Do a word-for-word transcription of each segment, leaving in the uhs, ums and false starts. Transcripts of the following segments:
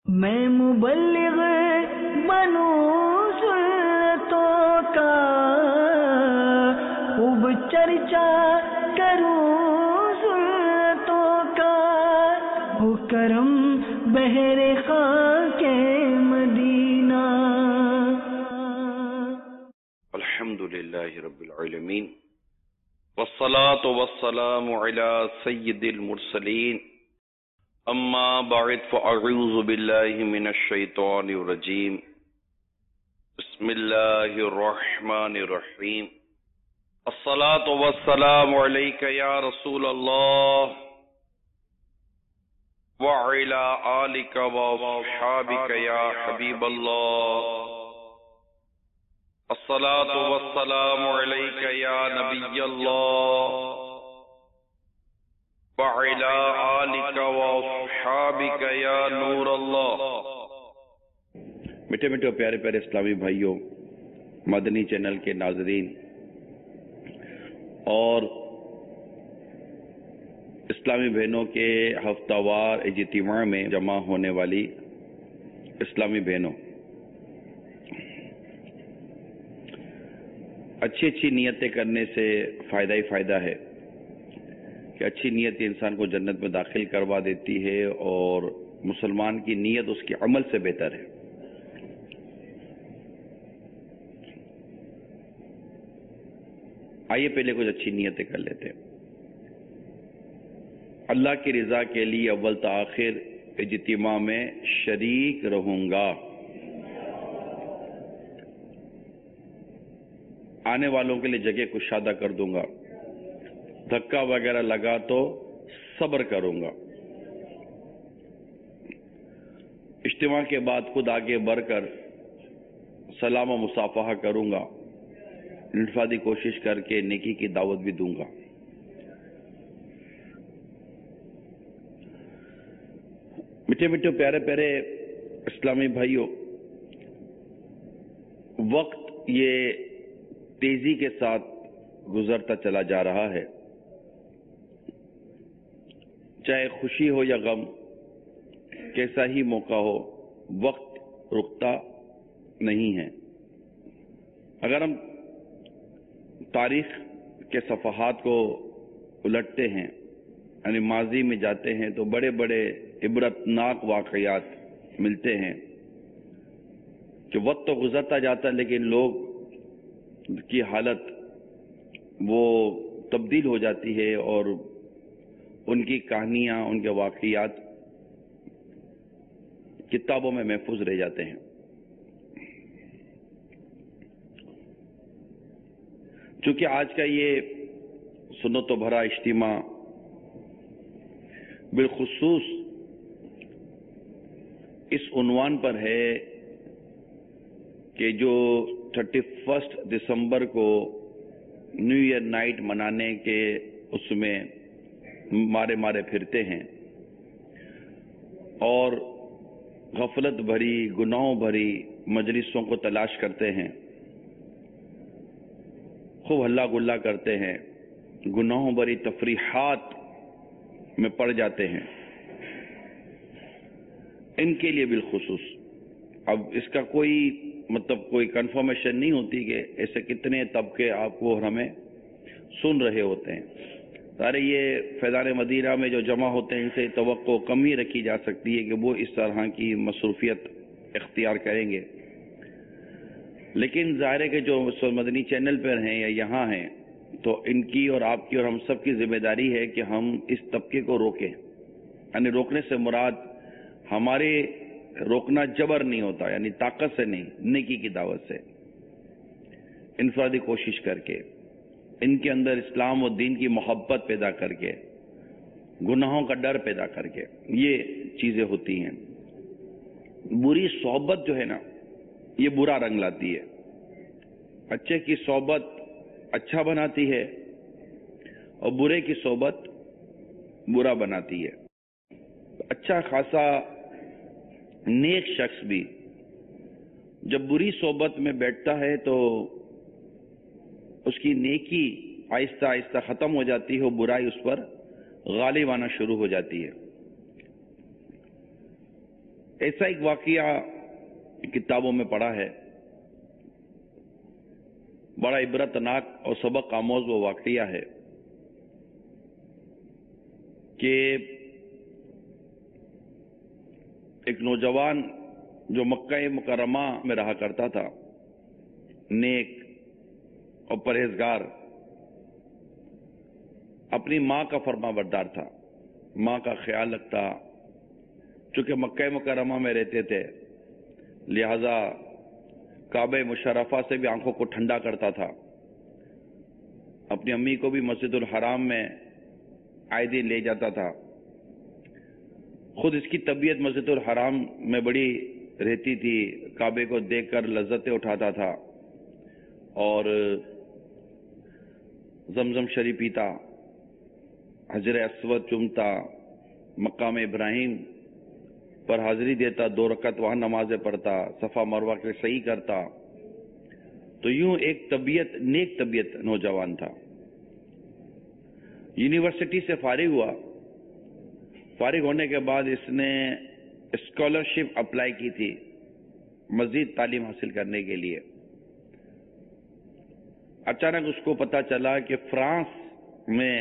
میں مبلغ بنوں سنتوں کا، خوب چرچا کروں سنتوں کا، ہو کرم بہر خاک مدینہ۔ الحمد للہ رب العالمین، والصلاة والسلام علی سید المرسلین، اما بعد فاعوذ باللہ من الشیطان الرجیم، بسم اللہ الرحمن الرحیم۔ الصلاة والسلام علیک یا رسول اللہ وعلی آلک واصحابک یا حبیب اللہ۔ الصلاة والسلام علیک یا نبی اللہ وعلی آلک واصحابک یا نور اللہ۔ میٹھے میٹھے پیارے پیارے اسلامی بھائیوں، مدنی چینل کے ناظرین اور اسلامی بہنوں کے ہفتہ وار اجتماع میں جمع ہونے والی اسلامی بہنوں، اچھی اچھی نیتیں کرنے سے فائدہ ہی فائدہ ہے کہ اچھی نیت انسان کو جنت میں داخل کروا دیتی ہے، اور مسلمان کی نیت اس کے عمل سے بہتر ہے۔ آئیے پہلے کچھ اچھی نیتیں کر لیتے ہیں۔ اللہ کی رضا کے لیے اول تاخیر اجتماع میں شریک رہوں گا، آنے والوں کے لیے جگہ کشادہ کر دوں گا، دھکا وغیرہ لگا تو صبر کروں گا، اجتماع کے بعد خود آگے بڑھ کر سلام و مصافحہ کروں گا، انفرادی کوشش کر کے نیکی کی دعوت بھی دوں گا۔ میٹھے میٹھے پیارے پیارے اسلامی بھائیوں، وقت یہ تیزی کے ساتھ گزرتا چلا جا رہا ہے، چاہے خوشی ہو یا غم، کیسا ہی موقع ہو، وقت رکتا نہیں ہے۔ اگر ہم تاریخ کے صفحات کو الٹتے ہیں، یعنی ماضی میں جاتے ہیں، تو بڑے بڑے عبرتناک واقعات ملتے ہیں کہ وقت تو گزرتا جاتا ہے لیکن لوگ کی حالت وہ تبدیل ہو جاتی ہے، اور ان کی کہانیاں، ان کے واقعات کتابوں میں محفوظ رہ جاتے ہیں۔ چونکہ آج کا یہ سنت و بھرا اجتماع بالخصوص اس عنوان پر ہے کہ جو تھرٹی فسٹ دسمبر کو نیو ایئر نائٹ منانے کے اس میں مارے مارے پھرتے ہیں اور غفلت بھری، گناہوں بھری مجلسوں کو تلاش کرتے ہیں، خوب ہلا گلا کرتے ہیں، گناہوں بھری تفریحات میں پڑ جاتے ہیں، ان کے لیے بالخصوص اب اس کا کوئی مطلب کوئی کنفرمیشن نہیں ہوتی کہ ایسے کتنے طبقے آپ کو اور ہمیں سن رہے ہوتے ہیں۔ سارے یہ فیضان مدینہ میں جو جمع ہوتے ہیں، ان سے توقع کم ہی رکھی جا سکتی ہے کہ وہ اس طرح کی مصروفیت اختیار کریں گے، لیکن ظاہر ہے کہ جو مدنی چینل پر ہیں یا یہاں ہیں، تو ان کی اور آپ کی اور ہم سب کی ذمہ داری ہے کہ ہم اس طبقے کو روکیں۔ یعنی روکنے سے مراد ہمارے روکنا جبر نہیں ہوتا، یعنی طاقت سے نہیں، نیکی کی دعوت سے، انفرادی کوشش کر کے، ان کے اندر اسلام و دین کی محبت پیدا کر کے، گناہوں کا ڈر پیدا کر کے، یہ چیزیں ہوتی ہیں۔ بری صحبت جو ہے نا، یہ برا رنگ لاتی ہے۔ اچھے کی صحبت اچھا بناتی ہے، اور برے کی صحبت برا بناتی ہے۔ اچھا خاصا نیک شخص بھی جب بری صحبت میں بیٹھتا ہے تو اس کی نیکی آہستہ آہستہ ختم ہو جاتی ہے، اور برائی اس پر غالب آنا شروع ہو جاتی ہے۔ ایسا ایک واقعہ کتابوں میں پڑھا ہے، بڑا عبرتناک اور سبق آموز وہ واقعہ ہے کہ ایک نوجوان جو مکہ مکرمہ میں رہا کرتا تھا، نیک اور پرہیزگار، اپنی ماں کا فرما بردار تھا، ماں کا خیال رکھتا، چونکہ مکہ مکرمہ میں رہتے تھے لہذا کعبہ مشرفہ سے بھی آنکھوں کو ٹھنڈا کرتا تھا، اپنی امی کو بھی مسجد الحرام میں آئے دن لے جاتا تھا، خود اس کی طبیعت مسجد الحرام میں بڑی رہتی تھی، کعبے کو دیکھ کر لذتیں اٹھاتا تھا اور زمزم شریف پیتا، حجر اسود چومتا، مقام ابراہیم پر حاضری دیتا، دو رکعت وہاں نمازیں پڑھتا، صفا مروہ کے صحیح کرتا، تو یوں ایک طبیعت نیک طبیعت نوجوان تھا۔ یونیورسٹی سے فارغ ہوا، فارغ ہونے کے بعد اس نے اسکالرشپ اپلائی کی تھی مزید تعلیم حاصل کرنے کے لیے۔ اچانک اس کو پتا چلا کہ فرانس میں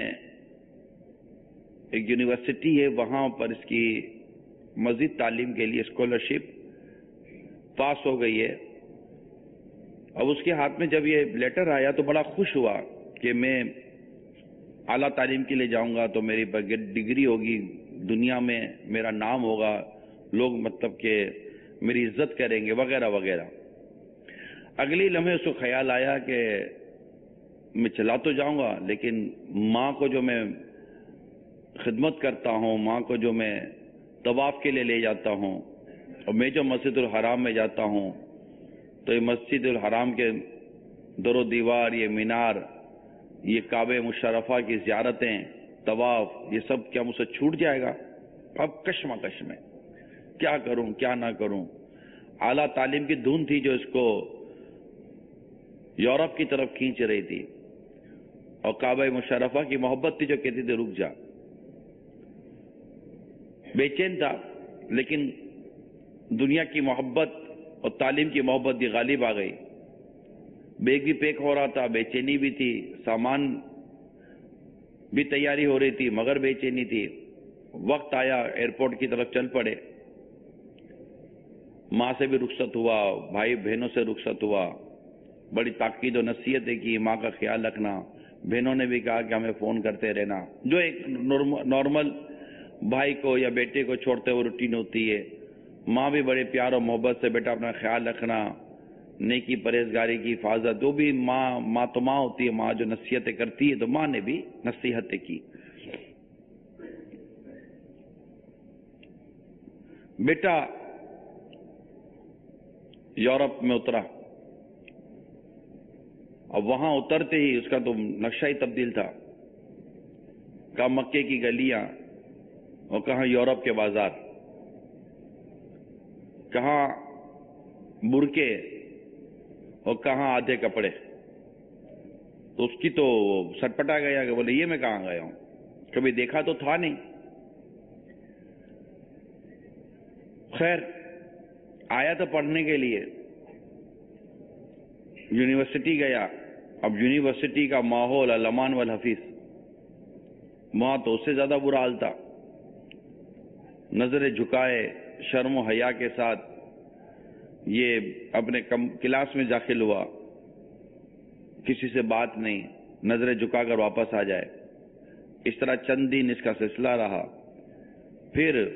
ایک یونیورسٹی ہے، وہاں پر اس کی مزید تعلیم کے لیے اسکالرشپ پاس ہو گئی ہے۔ اب اس کے ہاتھ میں جب یہ لیٹر آیا تو بڑا خوش ہوا کہ میں اعلیٰ تعلیم کے لیے جاؤں گا تو میری ڈگری ہوگی، دنیا میں میرا نام ہوگا، لوگ مطلب کہ میری عزت کریں گے وغیرہ وغیرہ۔ اگلی لمحے اس کو خیال آیا کہ میں چلا تو جاؤں گا لیکن ماں کو جو میں خدمت کرتا ہوں، ماں کو جو میں طواف کے لیے لے جاتا ہوں، اور میں جو مسجد الحرام میں جاتا ہوں تو یہ مسجد الحرام کے در و دیوار، یہ مینار، یہ کعبہ مشرفہ کی زیارتیں، طواف، یہ سب کیا مجھ سے چھوٹ جائے گا؟ اب کشمکش میں کیا کروں کیا نہ کروں۔ اعلیٰ تعلیم کی دھن تھی جو اس کو یورپ کی طرف کھینچ رہی تھی، اور کعبہ مشرفہ کی محبت تھی جو کہتی تھی رک جا۔ بے چین تھا لیکن دنیا کی محبت اور تعلیم کی محبت بھی غالب آ گئی، بیگ بھی پیک ہو رہا تھا، بے چینی بھی تھی، سامان بھی تیاری ہو رہی تھی مگر بے چینی تھی۔ وقت آیا ایئرپورٹ کی طرف چل پڑے، ماں سے بھی رخصت ہوا، بھائی بہنوں سے رخصت ہوا، بڑی تاکید و نصیحتیں کی، ماں کا خیال رکھنا، بہنوں نے بھی کہا کہ ہمیں فون کرتے رہنا، جو ایک نارمل بھائی کو یا بیٹے کو چھوڑتے ہوئے روٹین ہوتی ہے۔ ماں بھی بڑے پیار اور محبت سے بیٹا اپنا خیال رکھنا، نیکی پرہیزگاری کی حفاظت، جو بھی ماں ماں تو ماں ہوتی ہے، ماں جو نصیحتیں کرتی ہے تو ماں نے بھی نصیحتیں کی۔ بیٹا یورپ میں اترا، اب وہاں اترتے ہی اس کا تو نقشہ ہی تبدیل تھا، کہاں مکے کی گلیاں اور کہاں یورپ کے بازار، کہاں برقعے اور کہاں آدھے کپڑے، تو اس کی تو سٹپٹا گیا کہ بولے یہ میں کہاں گیا ہوں، کبھی دیکھا تو تھا نہیں۔ خیر آیا تو پڑھنے کے لیے، یونیورسٹی گیا، اب یونیورسٹی کا ماحول الامان والحفیظ، وہاں تو اس سے زیادہ برا حال تھا، نظریں جھکائے شرم و حیا کے ساتھ یہ اپنے کلاس میں داخل ہوا، کسی سے بات نہیں، نظریں جھکا کر واپس آ جائے۔ اس طرح چند دن اس کا سلسلہ رہا، پھر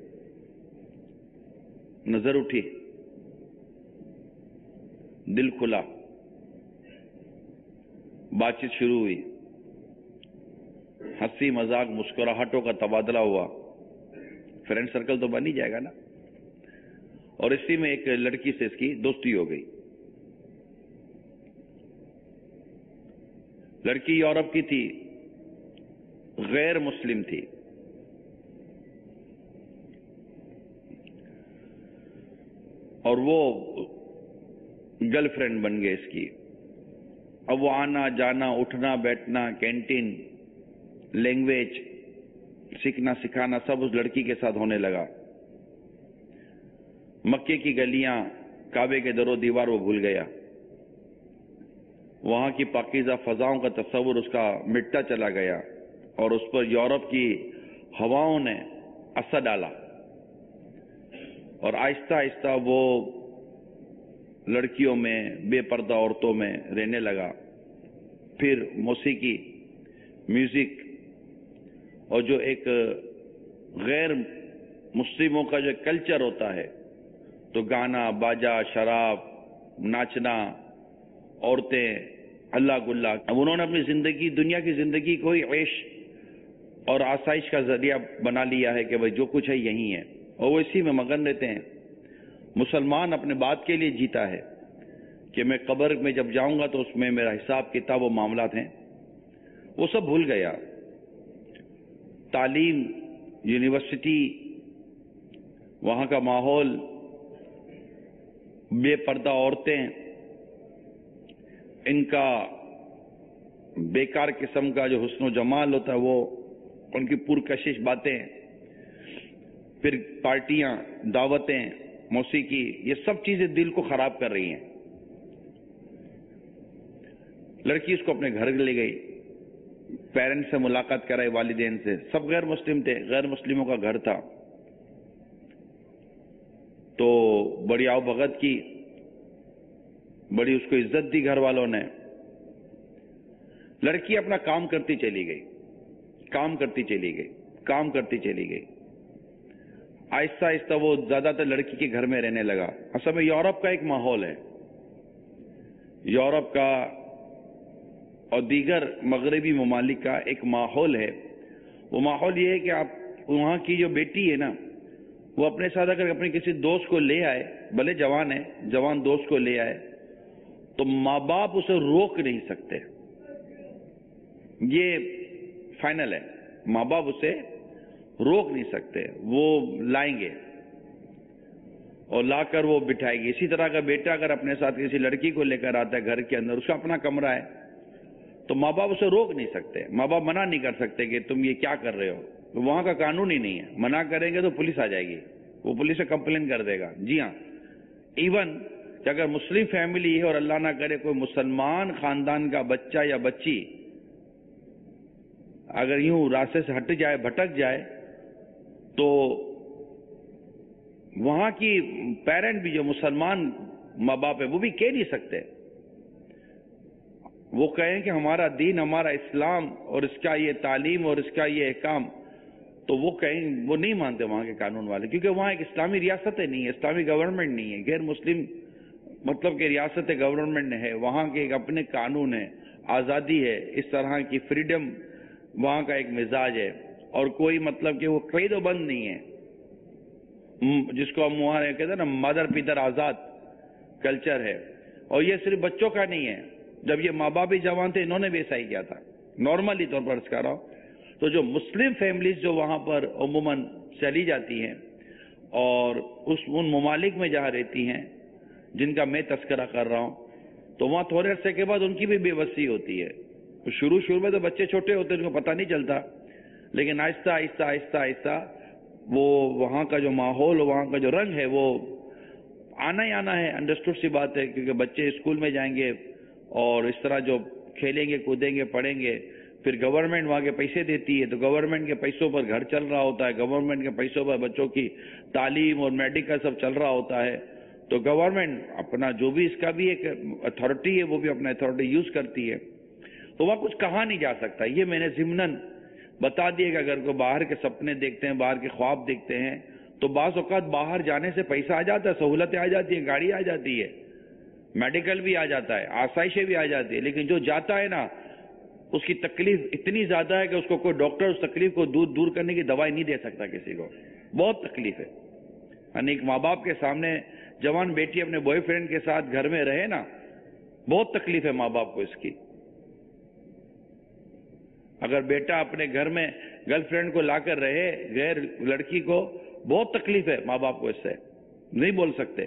نظر اٹھی، دل کھلا، بات چیت شروع ہوئی، ہنسی مذاق مسکراہٹوں کا تبادلہ ہوا، فرینڈ سرکل تو بن ہی جائے گا نا، اور اسی میں ایک لڑکی سے اس کی دوستی ہو گئی۔ لڑکی یورپ کی تھی، غیر مسلم تھی، اور وہ گرل فرینڈ بن گئے اس کی۔ اب وہ آنا جانا اٹھنا بیٹھنا کینٹین لینگویج سیکھنا سکھانا سب اس لڑکی کے ساتھ ہونے لگا۔ مکے کی گلیاں، کعبے کے در و دیوار وہ بھول گیا، وہاں کی پاکیزہ فضاؤں کا تصور اس کا مٹتا چلا گیا، اور اس پر یورپ کی ہواؤں نے اثر ڈالا، اور آہستہ آہستہ وہ لڑکیوں میں، بے پردہ عورتوں میں رہنے لگا۔ پھر موسیقی، میوزک، اور جو ایک غیر مسلموں کا جو کلچر ہوتا ہے، تو گانا، باجا، شراب، ناچنا، عورتیں، اللہ گلا، اب انہوں نے اپنی زندگی، دنیا کی زندگی کو ہی عیش اور آسائش کا ذریعہ بنا لیا ہے کہ بھئی جو کچھ ہے یہی ہے، اور وہ اسی میں مگن رہتے ہیں۔ مسلمان اپنے بات کے لیے جیتا ہے کہ میں قبر میں جب جاؤں گا تو اس میں میرا حساب کتاب و معاملات ہیں، وہ سب بھول گیا۔ تعلیم، یونیورسٹی، وہاں کا ماحول، بے پردہ عورتیں، ان کا بیکار قسم کا جو حسن و جمال ہوتا ہے، وہ ان کی پرکشش باتیں، پھر پارٹیاں، دعوتیں، موسیقی، یہ سب چیزیں دل کو خراب کر رہی ہیں۔ لڑکی اس کو اپنے گھر لے گئی، پیرنٹس سے ملاقات کرائی، والدین سے، سب غیر مسلم تھے، غیر مسلموں کا گھر تھا، تو بڑی آؤ بھگت کی، بڑی اس کو عزت دی گھر والوں نے۔ لڑکی اپنا کام کرتی چلی گئی، کام کرتی چلی گئی، کام کرتی چلی گئی، آہستہ آہستہ وہ زیادہ تر لڑکی کے گھر میں رہنے لگا۔ اصل میں یورپ کا ایک ماحول ہے، یورپ کا اور دیگر مغربی ممالک کا ایک ماحول ہے۔ وہ ماحول یہ ہے کہ آپ وہاں کی جو بیٹی ہے نا، وہ اپنے ساتھ اگر اپنے کسی دوست کو لے آئے، بھلے جوان ہے، جوان دوست کو لے آئے، تو ماں باپ اسے روک نہیں سکتے، یہ فائنل ہے، ماں باپ اسے روک نہیں سکتے، وہ لائیں گے اور لا کر وہ بٹھائے گی۔ اسی طرح کا بیٹا اگر اپنے ساتھ کسی لڑکی کو لے کر آتا ہے گھر کے اندر، اس کا اپنا کمرہ ہے، تو ماں باپ اسے روک نہیں سکتے، ماں باپ منع نہیں کر سکتے کہ تم یہ کیا کر رہے ہو، وہاں کا قانون ہی نہیں ہے، منع کریں گے تو پولیس آ جائے گی، وہ پولیس سے کمپلین کر دے گا۔ جی ہاں، ایون کہ اگر مسلم فیملی ہے اور اللہ نہ کرے کوئی مسلمان خاندان کا بچہ یا بچی اگر یوں راستے سے ہٹ جائے، بھٹک جائے، تو وہاں کی پیرنٹ بھی جو مسلمان ماں باپ ہے وہ بھی کہہ نہیں سکتے، وہ کہیں کہ ہمارا دین، ہمارا اسلام اور اس کا یہ تعلیم اور اس کا یہ احکام، تو وہ کہیں وہ نہیں مانتے وہاں کے قانون والے، کیونکہ وہاں ایک اسلامی ریاست نہیں ہے، اسلامی گورنمنٹ نہیں ہے، غیر مسلم مطلب کہ ریاست گورنمنٹ ہے، وہاں کے ایک اپنے قانون ہے، آزادی ہے، اس طرح کی فریڈم وہاں کا ایک مزاج ہے، اور کوئی مطلب کہ وہ قید و بند نہیں ہے، جس کو ہم وہاں کہتے ہیں نا مدر پیتر آزاد کلچر ہے۔ اور یہ صرف بچوں کا نہیں ہے، جب یہ ماں باپ بھی جوان تھے انہوں نے بھی ایسا ہی کیا تھا، نارملی طور پر اس کا رہا ہوں۔ تو جو مسلم فیملیز جو وہاں پر عموماً چلی جاتی ہیں اور اس ان ممالک میں جہاں رہتی ہیں جن کا میں تذکرہ کر رہا ہوں، تو وہاں تھوڑے عرصے کے بعد ان کی بھی بے بسی ہوتی ہے۔ شروع شروع میں تو بچے چھوٹے ہوتے ہیں، ان کو پتہ نہیں چلتا، لیکن آہستہ آہستہ آہستہ آہستہ وہ وہاں کا جو ماحول، وہاں کا جو رنگ ہے وہ آنا ہی آنا ہے، انڈرسٹوڈ سی بات ہے، کیونکہ بچے اسکول میں جائیں گے اور اس طرح جو کھیلیں گے، کودیں گے، پڑھیں گے، پھر گورنمنٹ وہاں کے پیسے دیتی ہے، تو گورنمنٹ کے پیسوں پر گھر چل رہا ہوتا ہے، گورنمنٹ کے پیسوں پر بچوں کی تعلیم اور میڈیکل سب چل رہا ہوتا ہے، تو گورنمنٹ اپنا جو بھی اس کا بھی ایک اتھارٹی ہے وہ بھی اپنا اتھارٹی یوز کرتی ہے، تو وہاں کچھ کہا نہیں جا سکتا۔ یہ میں نے ضمناً بتا دیا کہ اگر کوئی باہر کے سپنے دیکھتے ہیں، باہر کے خواب دیکھتے ہیں، تو بعض اوقات باہر جانے سے پیسہ آ جاتا ہے، سہولتیں آ جاتی ہیں، گاڑی آ جاتی ہے، میڈیکل بھی آ جاتا ہے، آسائشیں بھی آ جاتی ہے، لیکن جو جاتا ہے نا اس کی تکلیف اتنی زیادہ ہے کہ اس کو کوئی ڈاکٹر اس تکلیف کو دور دور کرنے کی دوائی نہیں دے سکتا کسی کو، بہت تکلیف ہے۔ یعنی ایک ماں باپ کے سامنے جوان بیٹی اپنے بوائے فرینڈ کے ساتھ گھر میں رہے نا، بہت تکلیف ہے ماں باپ کو اس کی۔ اگر بیٹا اپنے گھر میں گرل فرینڈ کو لا کر رہے غیر لڑکی کو، بہت تکلیف ہے ماں باپ کو، اس سے نہیں بول سکتے،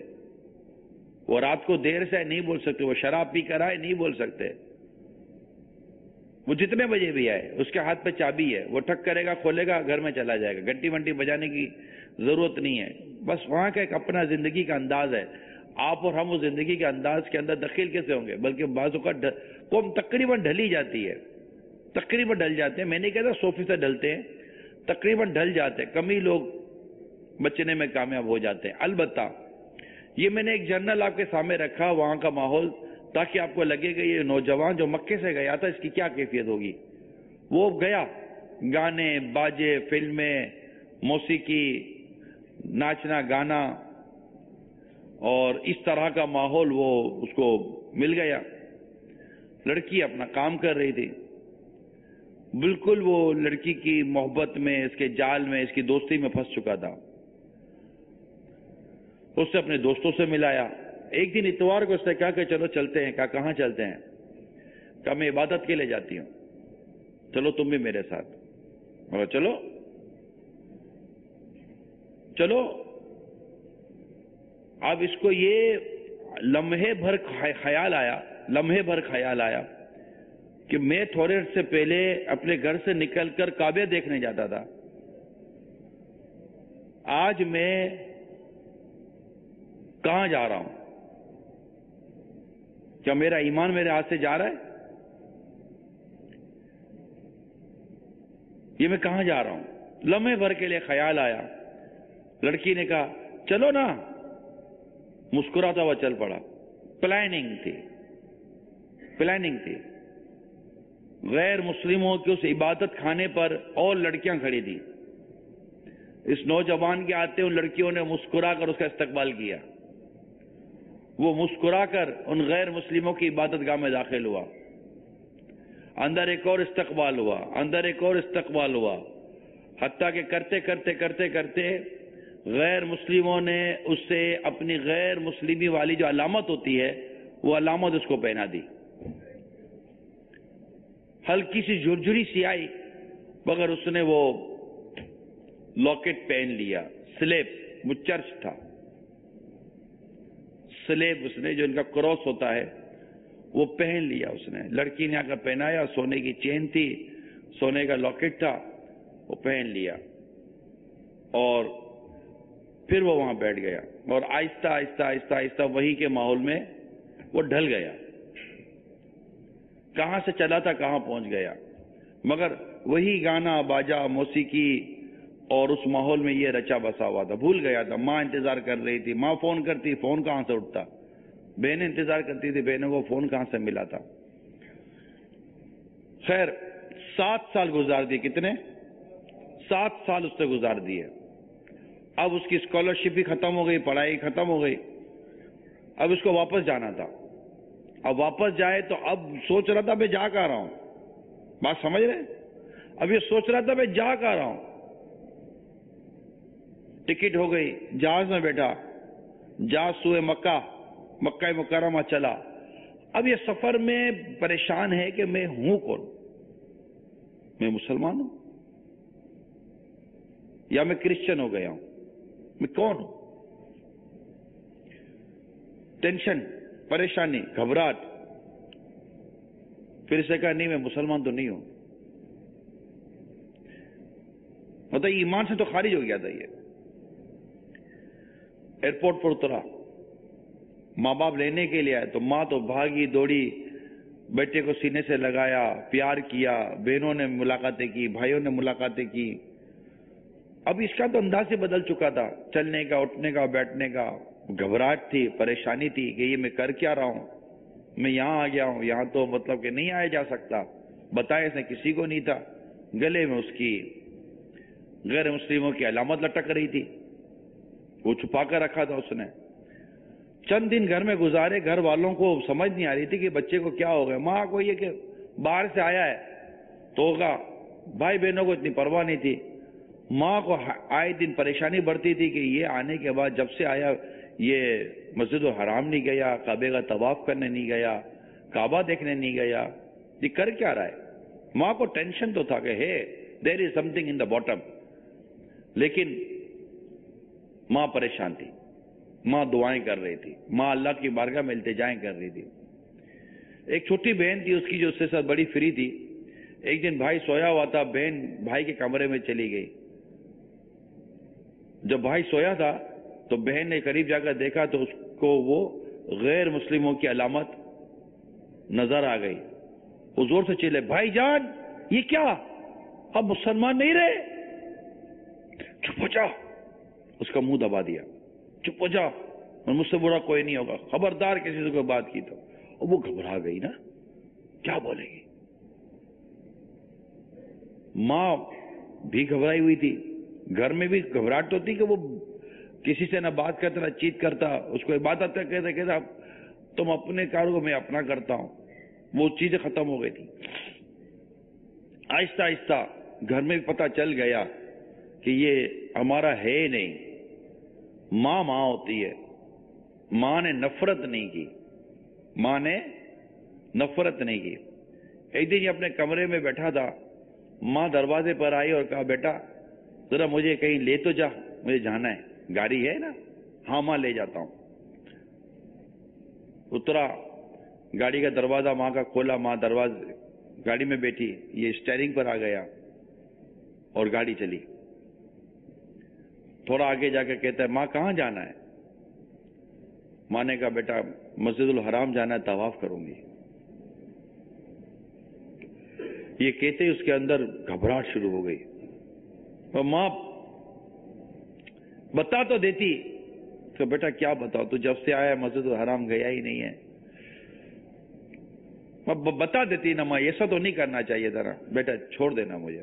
وہ رات کو دیر سے نہیں بول سکتے، وہ شراب پی کر آئے نہیں بول سکتے، وہ جتنے بجے بھی آئے، اس کے ہاتھ پہ چابی ہے، وہ ٹھک کرے گا، کھولے گا، گھر میں چلا جائے گا، گھنٹی ونٹی بجانے کی ضرورت نہیں ہے. بس وہاں کا ایک اپنا زندگی کا انداز ہے. آپ اور ہم اس زندگی کے انداز کے اندر دخیل کیسے ہوں گے؟ بلکہ بعض اوقات قوم تقریباً ڈھلی جاتی ہے، تقریباً ڈھل جاتے ہیں. میں نہیں کہتا سو فیصد ڈھلتے ہیں، تقریباً ڈھل جاتے ہیں. کم ہی لوگ بچنے میں کامیاب ہو جاتے ہیں. البتہ یہ میں نے ایک جرنل آپ کے سامنے رکھا وہاں کا ماحول، تاکہ آپ کو لگے کہ یہ نوجوان جو مکے سے گیا تھا اس کی کیا کیفیت ہوگی. وہ گیا، گانے باجے، فلمیں، موسیقی، ناچنا گانا اور اس طرح کا ماحول وہ اس کو مل گیا. لڑکی اپنا کام کر رہی تھی، بالکل وہ لڑکی کی محبت میں، اس کے جال میں، اس کی دوستی میں پھنس چکا تھا. اس سے اپنے دوستوں سے ملایا. ایک دن اتوار کو اس نے کہا کہ چلو چلتے ہیں. کہا کہاں چلتے ہیں؟ کہا میں عبادت کے لیے جاتی ہوں، چلو تم بھی میرے ساتھ. بولا چلو چلو. اب اس کو یہ لمحے بھر خیال آیا لمحے بھر خیال آیا کہ میں تھوڑے سے پہلے اپنے گھر سے نکل کر کعبے دیکھنے جاتا تھا، آج میں کہاں جا رہا ہوں؟ کیا میرا ایمان میرے ہاتھ سے جا رہا ہے؟ یہ میں کہاں جا رہا ہوں؟ لمحے بھر کے لیے خیال آیا. لڑکی نے کہا چلو نا. مسکراتا ہوا چل پڑا. پلاننگ تھی پلاننگ تھی غیر مسلموں کے اس عبادت خانے پر اور لڑکیاں کھڑی تھی. اس نوجوان کے آتے ان لڑکیوں نے مسکرا کر اس کا استقبال کیا. وہ مسکرا کر ان غیر مسلموں کی عبادت گاہ میں داخل ہوا. اندر ایک اور استقبال ہوا، اندر ایک اور استقبال ہوا، حتیٰ کہ کرتے کرتے کرتے کرتے غیر مسلموں نے اس سے اپنی غیر مسلمی والی جو علامت ہوتی ہے وہ علامت اس کو پہنا دی. ہلکی سی جھرجھری سی آئی مگر اس نے وہ لاکٹ پہن لیا. سلیب، وہ چرچ تھا، سلیب اس نے جو ان کا کراس ہوتا ہے وہ پہن لیا. اس نے لڑکی نے آ کر پہنایا. سونے کی چین تھی، سونے کا لاکٹ تھا، وہ پہن لیا اور پھر وہ وہاں بیٹھ گیا اور آہستہ آہستہ آہستہ آہستہ وہی کے ماحول میں وہ ڈھل گیا. کہاں سے چلا تھا کہاں پہنچ گیا. مگر وہی گانا باجا، موسیقی اور اس ماحول میں یہ رچا بسا ہوا تھا. بھول گیا تھا. ماں انتظار کر رہی تھی، ماں فون کرتی، فون کہاں سے اٹھتا. بہنیں انتظار کرتی تھی، بہنوں کو فون کہاں سے ملا تھا. خیر سات سال گزار دیے. کتنے؟ سات سال اس سے گزار دیے. اب اس کی اسکالرشپ بھی ختم ہو گئی، پڑھائی ختم ہو گئی. اب اس کو واپس جانا تھا. اب واپس جائے تو اب سوچ رہا تھا میں جا کہاں رہا ہوں. بات سمجھ رہے ہیں؟ اب یہ سوچ رہا تھا میں جا کہاں رہا ہوں. ٹکٹ ہو گئی، جہاز میں بیٹھا، جہاز سوئے مکہ مکہ مکرمہ چلا. اب یہ سفر میں پریشان ہے کہ میں ہوں کون؟ میں مسلمان ہوں یا میں کرسچن ہو گیا ہوں؟ میں کون ہوں؟ ٹینشن، پریشانی، گھبراہٹ. پھر اسے کہا نہیں میں مسلمان تو نہیں ہوں. مطلب ایمان سے تو خارج ہو گیا تھا. یہ ایئرپورٹ پر اترا، ماں باپ لینے کے لیے آئے تو ماں تو بھاگی دوڑی، بیٹے کو سینے سے لگایا، پیار کیا. بہنوں نے ملاقاتیں کی، بھائیوں نے ملاقاتیں کی. اب اس کا تو انداز ہی بدل چکا تھا، چلنے کا، اٹھنے کا، بیٹھنے کا. گھبراہٹ تھی، پریشانی تھی کہ یہ میں کر کیا رہا ہوں. میں یہاں آ گیا ہوں، یہاں تو مطلب کہ نہیں آیا جا سکتا. بتایا اس نے کسی کو نہیں تھا. گلے میں اس کی غیر مسلموں کی علامت لٹک رہی تھی، وہ چھپا کر رکھا تھا اس نے. چند دن گھر میں گزارے. گھر والوں کو سمجھ نہیں آ رہی تھی کہ بچے کو کیا ہو گیا. ماں کو یہ کہ باہر سے آیا ہے تو ہوگا. بھائی بہنوں کو اتنی پرواہ نہیں تھی. ماں کو آئے دن پریشانی بڑھتی تھی کہ یہ آنے کے بعد جب سے آیا یہ مسجد الحرام نہیں گیا، کعبے کا طواف کرنے نہیں گیا، کعبہ دیکھنے نہیں گیا. یہ کر کیا رہا ہے؟ ماں کو ٹینشن تو تھا کہ ہے دیر از some thing in the bottom. لیکن ماں پریشان تھی. ماں دعائیں کر رہی تھی. ماں اللہ کی بارگاہ میں التجائیں کر رہی تھی. ایک چھوٹی بہن تھی اس کی جو اس سے ساتھ بڑی فری تھی. ایک دن بھائی سویا ہوا تھا، بہن بھائی کے کمرے میں چلی گئی. جب بھائی سویا تھا تو بہن نے قریب جا کر دیکھا تو اس کو وہ غیر مسلموں کی علامت نظر آ گئی. وہ زور سے چلے، بھائی جان یہ کیا، اب مسلمان نہیں رہے؟ چپ ہو جا. اس کا منہ دبا دیا، چپ ہو جا، اور مجھ سے برا کوئی نہیں ہوگا، خبردار کسی سے کوئی بات کی تو. اور وہ گھبرا گئی نا، کیا بولے گی. ماں بھی گھبرائی ہوئی تھی، گھر میں بھی گھبراہٹ ہوتی کہ وہ کسی سے نہ بات کرتا نہ چیت کرتا. اس کو عبادت کہتے کہتا تم اپنے کاروں کو میں اپنا کرتا ہوں. وہ چیزیں ختم ہو گئی تھی. آہستہ آہستہ گھر میں بھی پتہ چل گیا کہ یہ ہمارا ہے نہیں. ماں ماں ہوتی ہے، ماں نے نفرت نہیں کی، ماں نے نفرت نہیں کی. ایک دن یہ اپنے کمرے میں بیٹھا تھا، ماں دروازے پر آئی اور کہا بیٹا ذرا مجھے کہیں لے تو جا، مجھے جانا ہے. گاڑی ہے نا؟ ہاں ماں لے جاتا ہوں. اترا، گاڑی کا دروازہ ماں کا کھولا، ماں دروازے گاڑی میں بیٹھی، یہ اسٹیئرنگ پر آ گیا اور گاڑی چلی. تھوڑا آگے جا کے کہتا ہے ماں کہاں جانا ہے؟ ماں نے کہا بیٹا مسجد الحرام جانا ہے، طواف کروں گی. یہ کہتے ہی اس کے اندر گھبراہٹ شروع ہو گئی. اور ماں بتا تو دیتی تو بیٹا کیا بتاؤ، تو جب سے آیا مسجد الحرام گیا ہی نہیں ہے. بتا دیتی نا ماں، ایسا تو نہیں کرنا چاہیے تھا نا، بیٹا چھوڑ دینا مجھے.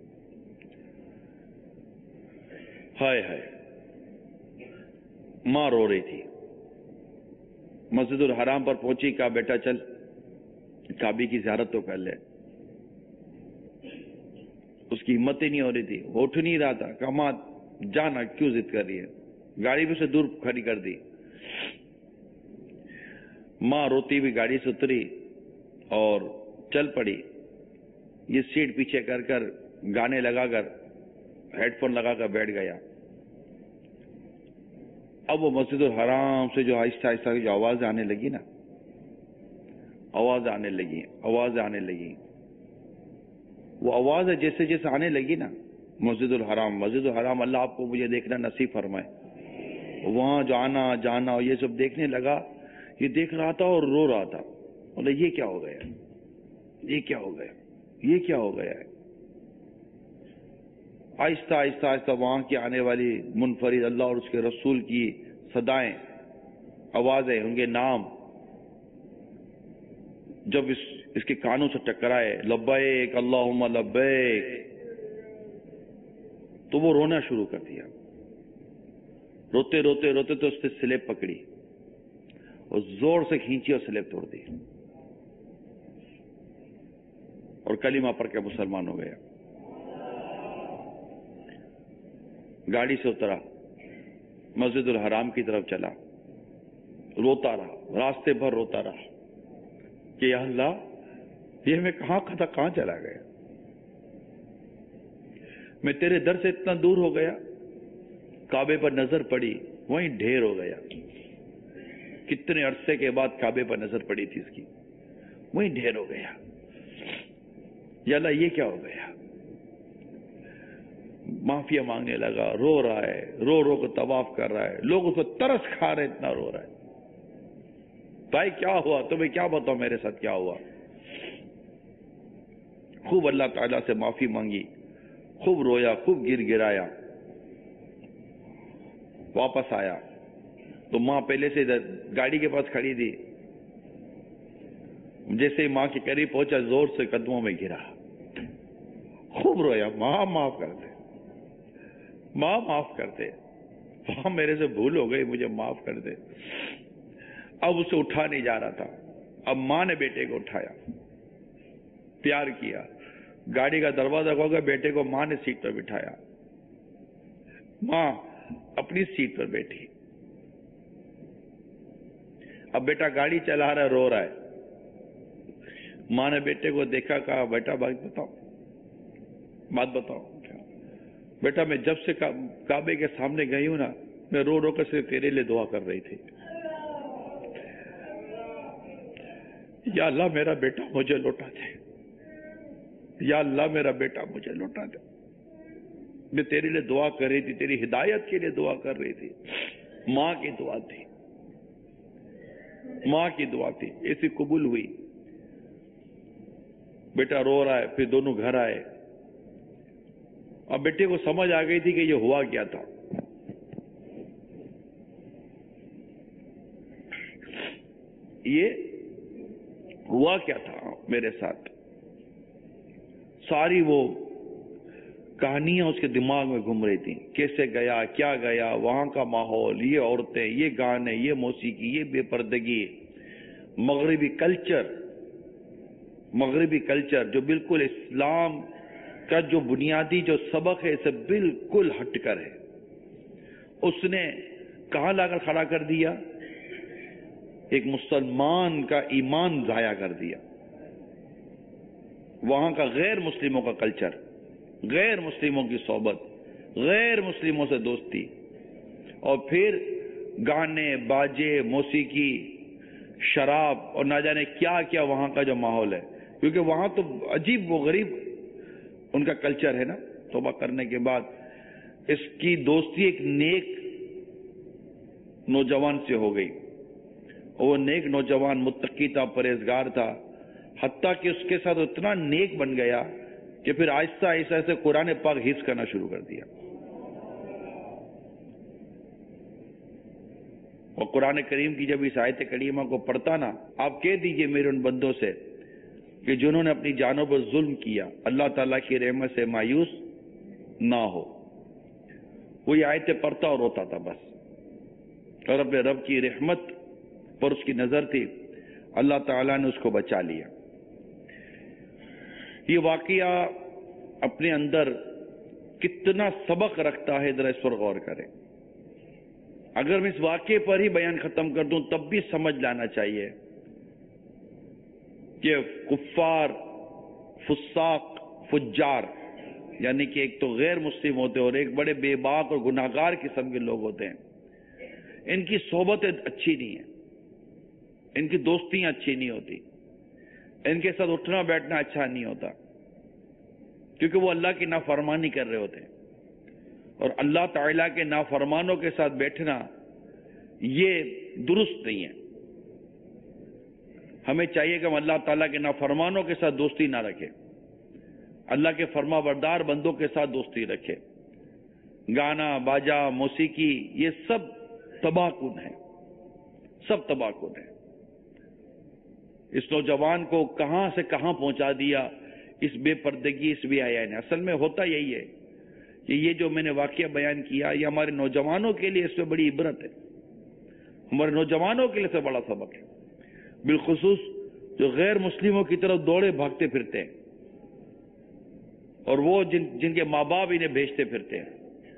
ہائے ہائے، ماں رو رہی تھی. مسجد الحرام پر پہنچی، کہا بیٹا چل کعبے کی زیارت تو کر لے. اس کی ہمت ہی نہیں ہو رہی تھی، وہ اٹھ نہیں رہا تھا. کہا ماں جانا، کیوں ضد کر رہی ہے؟ گاڑی بھی سے دور کھڑی کر دی. ماں روتی ہوئی گاڑی سے اتری اور چل پڑی. یہ سیٹ پیچھے کر کر گانے لگا کر ہیڈ فون لگا کر بیٹھ گیا. اب وہ مسجد الحرام سے جو آہستہ آہستہ جو آوازیں آنے لگی نا، آواز آنے لگی آواز آنے لگی وہ آواز جیسے جیسے آنے لگی نا، مسجد الحرام مسجد الحرام اللہ آپ کو مجھے دیکھنا نصیب فرمائے. وہاں جو آنا جانا اور یہ سب دیکھنے لگا. یہ دیکھ رہا تھا اور رو رہا تھا. بولے یہ کیا ہو گیا، یہ کیا ہو گیا، یہ کیا ہو گیا ہے. آہستہ آہستہ آہستہ وہاں کی آنے والی منفرد اللہ اور اس کے رسول کی صدائیں، آوازیں، ان کے نام جب اس اس کے کانوں سے ٹکرائے، لبیک اللہم لبیک، تو وہ رونا شروع کر دیا. روتے روتے روتے تو اس نے سلیب پکڑی اور زور سے کھینچی اور سلیب توڑ دی اور کلمہ پڑھ کے مسلمان ہو گیا. گاڑی سے اترا، مسجد الحرام کی طرف چلا، روتا رہا، راستے بھر روتا رہا کہ یا اللہ یہ میں کہاں تھا، کہاں چلا گیا، میں تیرے در سے اتنا دور ہو گیا. کعبے پر نظر پڑی، وہیں ڈھیر ہو گیا. کتنے عرصے کے بعد کعبے پر نظر پڑی تھی اس کی، وہیں ڈھیر ہو گیا. یا اللہ یہ کیا ہو گیا. معافیا مانگنے لگا، رو رہا ہے، رو رو کو طواف کر رہا ہے. لوگ اس کو ترس کھا رہے، اتنا رو رہا ہے. بھائی کیا ہوا، تمہیں کیا بتاؤ میرے ساتھ کیا ہوا. خوب اللہ تعالیٰ سے معافی مانگی، خوب رویا، خوب گر گرایا. واپس آیا تو ماں پہلے سے گاڑی کے پاس کھڑی تھی. جیسے ہی ماں کے قریب پہنچا زور سے قدموں میں گرا، خوب رویا، ماں معاف کر دے، ماں معاف کر دے، ماں میرے سے بھول ہو گئی، مجھے معاف کر دے. اب اسے اٹھا نہیں جا رہا تھا. اب ماں نے بیٹے کو اٹھایا، پیار کیا، گاڑی کا دروازہ کھول کر بیٹے کو ماں نے سیٹ پر بٹھایا. ماں اپنی سیٹ پر بیٹھی. اب بیٹا گاڑی چلا رہا ہے، رو رہا ہے. ماں نے بیٹے کو دیکھا، کہا بیٹا بات بتاؤ، بات بتاؤ. بیٹا میں جب سے کعبے کے سامنے گئی ہوں نا، میں رو رو کر صرف تیرے لیے دعا کر رہی تھی. یا اللہ میرا بیٹا مجھے لوٹا دے، یا اللہ میرا بیٹا مجھے لوٹا دے. میں تیرے لیے دعا کر رہی تھی, تیری ہدایت کے لیے دعا کر رہی تھی. ماں کی دعا تھی, ماں کی دعا تھی, ایسی قبول ہوئی. بیٹا رو رہا ہے, پھر دونوں گھر آئے. اب بیٹے کو سمجھ آ گئی تھی کہ یہ ہوا کیا تھا. یہ ہوا کیا تھا میرے ساتھ, ساری وہ کہانیاں اس کے دماغ میں گھوم رہی تھیں. کیسے گیا, کیا گیا, وہاں کا ماحول, یہ عورتیں, یہ گانے, یہ موسیقی, یہ بے پردگی, مغربی کلچر, مغربی کلچر جو بالکل اسلام کا جو بنیادی جو سبق ہے اسے بالکل ہٹ کر ہے. اس نے کہاں لا کر کھڑا کر دیا؟ ایک مسلمان کا ایمان ضائع کر دیا. وہاں کا غیر مسلموں کا کلچر, غیر مسلموں کی صحبت, غیر مسلموں سے دوستی, اور پھر گانے باجے, موسیقی, شراب اور نہ جانے کیا کیا وہاں کا جو ماحول ہے. کیونکہ وہاں تو عجیب و غریب ان کا کلچر ہے نا. توبہ کرنے کے بعد اس کی دوستی ایک نیک نوجوان سے ہو گئی. وہ نیک نوجوان متقی تھا, پرہیزگار تھا, حتیٰ کہ اس کے ساتھ اتنا نیک بن گیا کہ پھر آہستہ آہستہ سے قرآن پاک حفظ کرنا شروع کر دیا. اور قرآن کریم کی جب اس آیت کریمہ کو پڑھتا نا, آپ کہہ دیجئے میرے ان بندوں سے کہ جنہوں نے اپنی جانوں پر ظلم کیا اللہ تعالیٰ کی رحمت سے مایوس نہ ہو. وہ یہ آیتیں پڑھتا اور روتا تھا بس, اور اپنے رب کی رحمت پر اس کی نظر تھی, اللہ تعالیٰ نے اس کو بچا لیا. یہ واقعہ اپنے اندر کتنا سبق رکھتا ہے ذرا اس پر غور کریں. اگر میں اس واقعے پر ہی بیان ختم کر دوں تب بھی سمجھ لانا چاہیے کہ کفار, فساق, فجار, یعنی کہ ایک تو غیر مسلم ہوتے ہیں اور ایک بڑے بے باک اور گناہگار قسم کے لوگ ہوتے ہیں. ان کی صحبتیں اچھی نہیں ہیں, ان کی دوستیاں اچھی نہیں ہوتی, ان کے ساتھ اٹھنا بیٹھنا اچھا نہیں ہوتا, کیونکہ وہ اللہ کی نافرمانی کر رہے ہوتے ہیں. اور اللہ تعالیٰ کے نافرمانوں کے ساتھ بیٹھنا یہ درست نہیں ہے. ہمیں چاہیے کہ ہم اللہ تعالیٰ کے نافرمانوں کے ساتھ دوستی نہ رکھیں, اللہ کے فرما بردار بندوں کے ساتھ دوستی رکھیں. گانا باجا موسیقی یہ سب تباہ کن ہے, سب تباہ کن ہے. اس نوجوان کو کہاں سے کہاں پہنچا دیا اس بے پردگی, اس بے حیائی نے. اصل میں ہوتا یہی ہے کہ یہ جو میں نے واقعہ بیان کیا یہ ہمارے نوجوانوں کے لیے اس میں بڑی عبرت ہے, ہمارے نوجوانوں کے لیے سے بڑا سبق ہے, بالخصوص جو غیر مسلموں کی طرف دوڑے بھاگتے پھرتے ہیں اور وہ جن جن کے ماں باپ انہیں بھیجتے پھرتے ہیں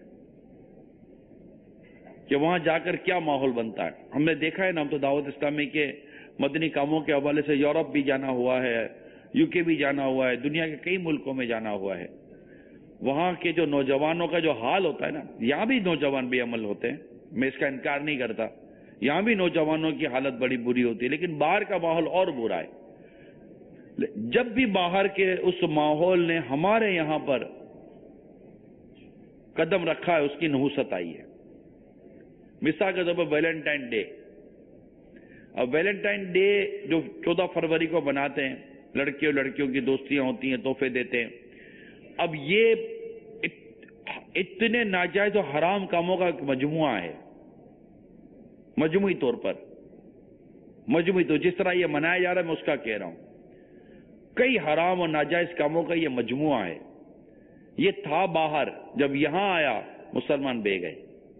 کہ وہاں جا کر کیا ماحول بنتا ہے. ہم نے دیکھا ہے نا, ہم تو دعوت اسلامی کے مدنی کاموں کے حوالے سے یورپ بھی جانا ہوا ہے, یو کے بھی جانا ہوا ہے, دنیا کے کئی ملکوں میں جانا ہوا ہے. وہاں کے جو نوجوانوں کا جو حال ہوتا ہے نا, یہاں بھی نوجوان بے عمل ہوتے ہیں, میں اس کا انکار نہیں کرتا, یہاں بھی نوجوانوں کی حالت بڑی بری ہوتی ہے, لیکن باہر کا ماحول اور برا ہے. جب بھی باہر کے اس ماحول نے ہمارے یہاں پر قدم رکھا ہے اس کی نحوست آئی ہے. مثال کے طور پر ویلنٹائن ڈے, اب ویلنٹائن ڈے جو چودہ فروری کو مناتے ہیں, لڑکے اور لڑکیوں کی دوستیاں ہوتی ہیں, تحفے دیتے ہیں. اب یہ اتنے ناجائز و حرام کاموں کا ایک مجموعہ ہے, مجموعی طور پر, مجموعی طور جس طرح یہ منایا جا رہا ہے میں اس کا کہہ رہا ہوں. کئی حرام اور ناجائز کاموں کا یہ مجموعہ ہے. یہ تھا باہر, جب یہاں آیا مسلمان بے گئے.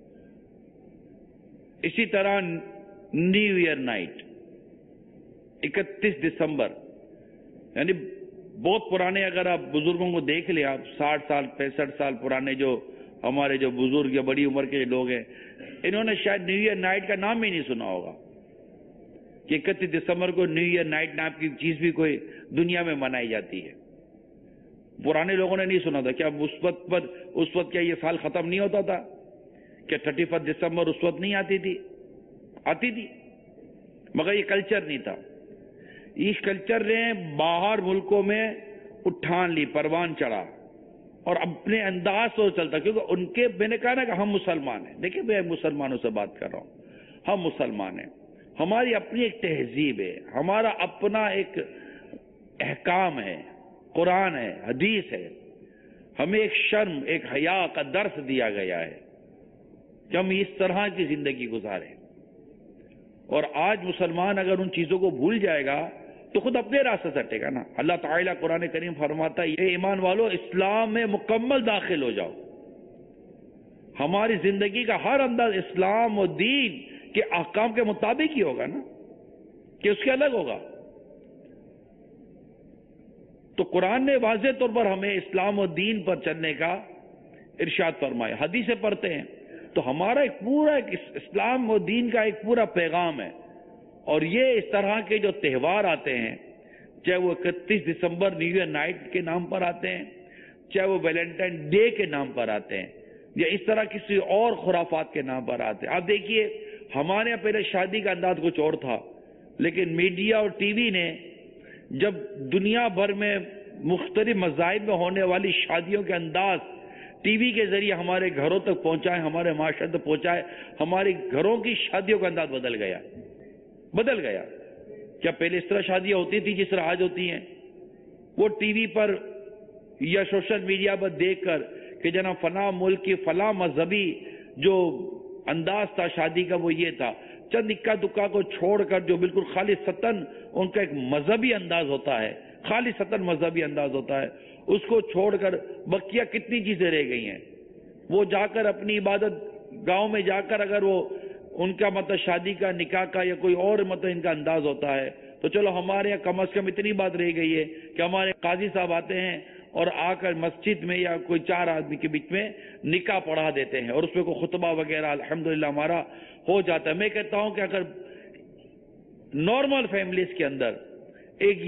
اسی طرح نیو ایئر نائٹ اکتیس دسمبر, یعنی بہت پرانے, اگر آپ بزرگوں کو دیکھ لیں, آپ ساٹھ سال پینسٹھ سال پرانے جو ہمارے جو بزرگ یا بڑی عمر کے لوگ ہیں, انہوں نے شاید نیو ایئر نائٹ کا نام ہی نہیں سنا ہوگا کہ اکتیس دسمبر کو نیو ایئر نائٹ نام کی چیز بھی کوئی دنیا میں منائی جاتی ہے. پرانے لوگوں نے نہیں سنا تھا. کیا اس وقت پر اس وقت کیا یہ سال ختم نہیں ہوتا تھا؟ کیا تھرٹی فرسٹ دسمبر اس وقت نہیں آتی تھی؟ آتی تھی, مگر یہ کلچر نہیں تھا. اس کلچر نے باہر ملکوں میں اٹھان لی، پروان چڑھا اور اپنے انداز سے چلتا، کیونکہ ان کے میں نے کہا نا کہ ہم مسلمان ہیں. دیکھیں میں مسلمانوں سے بات کر رہا ہوں، ہم مسلمان ہیں، ہماری اپنی ایک تہذیب ہے، ہمارا اپنا ایک احکام ہے، قرآن ہے، حدیث ہے. ہمیں ایک شرم، ایک حیا کا درس دیا گیا ہے کہ ہم اس طرح کی زندگی گزاریں. اور آج مسلمان اگر ان چیزوں کو بھول جائے گا تو خود اپنے راستے سے ہٹے گا نا. اللہ تعالیٰ قرآن کریم فرماتا ہے اے ایمان والو اسلام میں مکمل داخل ہو جاؤ. ہماری زندگی کا ہر انداز اسلام و دین کے احکام کے مطابق ہی ہوگا نا، کہ اس کے الگ ہوگا. تو قرآن نے واضح طور پر ہمیں اسلام و دین پر چلنے کا ارشاد فرمایا. حدیثیں پڑھتے ہیں تو ہمارا ایک پورا ایک اسلام و دین کا ایک پورا پیغام ہے. اور یہ اس طرح کے جو تہوار آتے ہیں، چاہے وہ اکتیس دسمبر نیو ایئر نائٹ کے نام پر آتے ہیں، چاہے وہ ویلنٹائن ڈے کے نام پر آتے ہیں، یا اس طرح کسی اور خرافات کے نام پر آتے ہیں. آپ دیکھیے ہمارے یہاں پہلے شادی کا انداز کچھ اور تھا، لیکن میڈیا اور ٹی وی نے جب دنیا بھر میں مختلف مذاہب میں ہونے والی شادیوں کے انداز ٹی وی کے ذریعے ہمارے گھروں تک پہنچائے، ہمارے معاشرے تک پہنچائے، ہمارے گھروں کی شادیوں کا انداز بدل گیا بدل گیا کیا پہلے اس طرح شادیاں ہوتی تھی جس طرح آج ہوتی ہیں؟ وہ ٹی وی پر یا سوشل میڈیا پر دیکھ کر کہ جناب فلاں ملک کی فلاں مذہبی جو انداز تھا شادی کا وہ یہ تھا، چند اکا دکا کو چھوڑ کر جو بالکل خالصتاً ان کا ایک مذہبی انداز ہوتا ہے، خالصتاً مذہبی انداز ہوتا ہے، اس کو چھوڑ کر بقیہ کتنی چیزیں رہ گئی ہیں. وہ جا کر اپنی عبادت گاؤں میں جا کر اگر وہ ان کا مطلب شادی کا نکاح کا یا کوئی اور مطلب ان کا انداز ہوتا ہے تو چلو ہمارے یہاں کم از کم اتنی بات رہ گئی ہے کہ ہمارے قاضی صاحب آتے ہیں اور آ کر مسجد میں یا کوئی چار آدمی کے بیچ میں نکاح پڑھا دیتے ہیں اور اس پہ کوئی خطبہ وغیرہ الحمدللہ ہمارا ہو جاتا ہے. میں کہتا ہوں کہ اگر نارمل فیملیز کے اندر ایک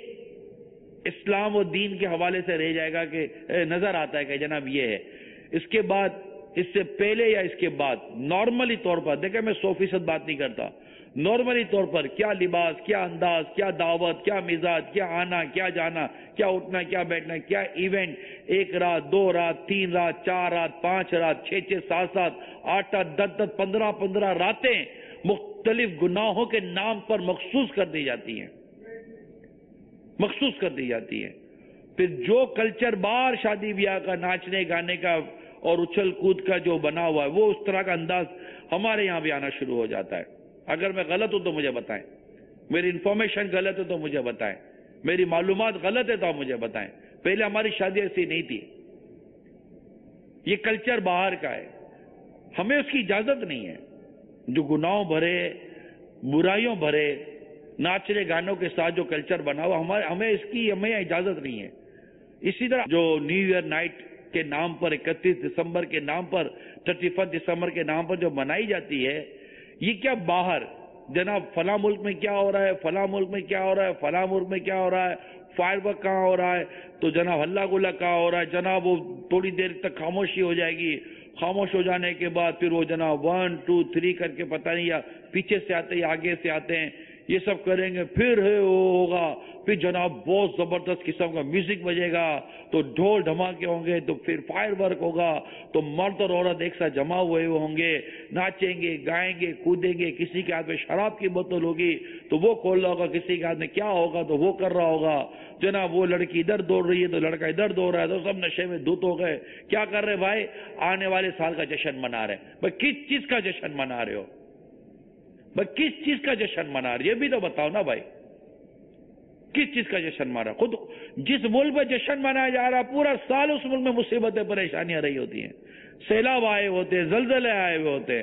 یہ اسلام و دین کے حوالے سے رہ جائے گا کہ نظر آتا ہے کہ جناب یہ ہے، اس کے بعد اس سے پہلے یا اس کے بعد نارملی طور پر دیکھیں میں سو فیصد بات نہیں کرتا، نارملی طور پر کیا لباس، کیا انداز، کیا دعوت، کیا مزاج، کیا آنا، کیا جانا، کیا اٹھنا، کیا بیٹھنا، کیا ایونٹ، ایک رات، دو رات، تین رات، چار رات، پانچ رات، چھ چھ سات سات، آٹھ آٹھ، دس دس، پندرہ پندرہ راتیں مختلف گناہوں کے نام پر مخصوص کر دی جاتی ہیں مخصوص کر دی جاتی ہیں پھر جو کلچر بار شادی بیاہ کا، ناچنے گانے کا اور اچھل کود کا جو بنا ہوا ہے، وہ اس طرح کا انداز ہمارے یہاں بھی آنا شروع ہو جاتا ہے. اگر میں غلط ہوں تو مجھے بتائیں، میری انفارمیشن غلط ہے تو مجھے بتائیں، میری معلومات غلط ہے تو آپ مجھے بتائیں. پہلے ہماری شادی ایسی نہیں تھی، یہ کلچر باہر کا ہے، ہمیں اس کی اجازت نہیں ہے. جو گناہوں بھرے، برائیوں بھرے ناچنے گانوں کے ساتھ جو کلچر بنا ہوا ہمارے ہمیں اس کی ہمیں اجازت نہیں ہے. اسی طرح جو نیو ایئر نائٹ کے نام پر، اکتیس دسمبر کے نام پر، تھرٹی فرسٹ دسمبر کے نام پر جو منائی جاتی ہے، یہ کیا باہر جناب فلاں ملک میں کیا ہو رہا ہے، فلاں ملک میں کیا ہو رہا ہے، فلاں ملک میں کیا ہو رہا ہے، فائر ورک کہاں ہو رہا ہے، تو جناب ہلا گلا کہاں ہو رہا ہے، جناب وہ تھوڑی دیر تک خاموشی ہو جائے گی، خاموش ہو جانے کے بعد پھر وہ جناب ون ٹو تھری کر کے پتہ نہیں یا پیچھے سے آتے ہیں یا آگے سے آتے ہیں، یہ سب کریں گے، پھر ہے وہ ہوگا، پھر جناب بہت زبردست قسم کا میوزک بجے گا، تو ڈھول دھماکے ہوں گے، تو پھر فائر ورک ہوگا، تو مرد اور عورت ایک ساتھ جمع ہوئے ہوئے ہوں گے، ناچیں گے، گائیں گے، کودیں گے، کسی کے ہاتھ میں شراب کی بوتل ہوگی تو وہ کھول رہا ہوگا، کسی کے ہاتھ میں کیا ہوگا تو وہ کر رہا ہوگا، جناب وہ لڑکی ادھر دوڑ رہی ہے تو لڑکا ادھر دوڑ رہا ہے، تو سب نشے میں دھت ہو گئے. کیا کر رہے بھائی؟ آنے والے سال کا جشن منا رہے. بھائی کس چیز کا جشن منا رہے ہو؟ بھائی کس چیز کا جشن منا رہے؟ یہ بھی تو بتاؤ نا بھائی، کس چیز کا جشن منا؟ خود جس ملک میں جشن منایا جا رہا ہے پورا سال اس ملک میں مصیبتیں پریشانیاں رہی ہوتی ہیں، سیلاب آئے ہوتے ہیں، زلزلے آئے ہوئے ہوتے ہیں،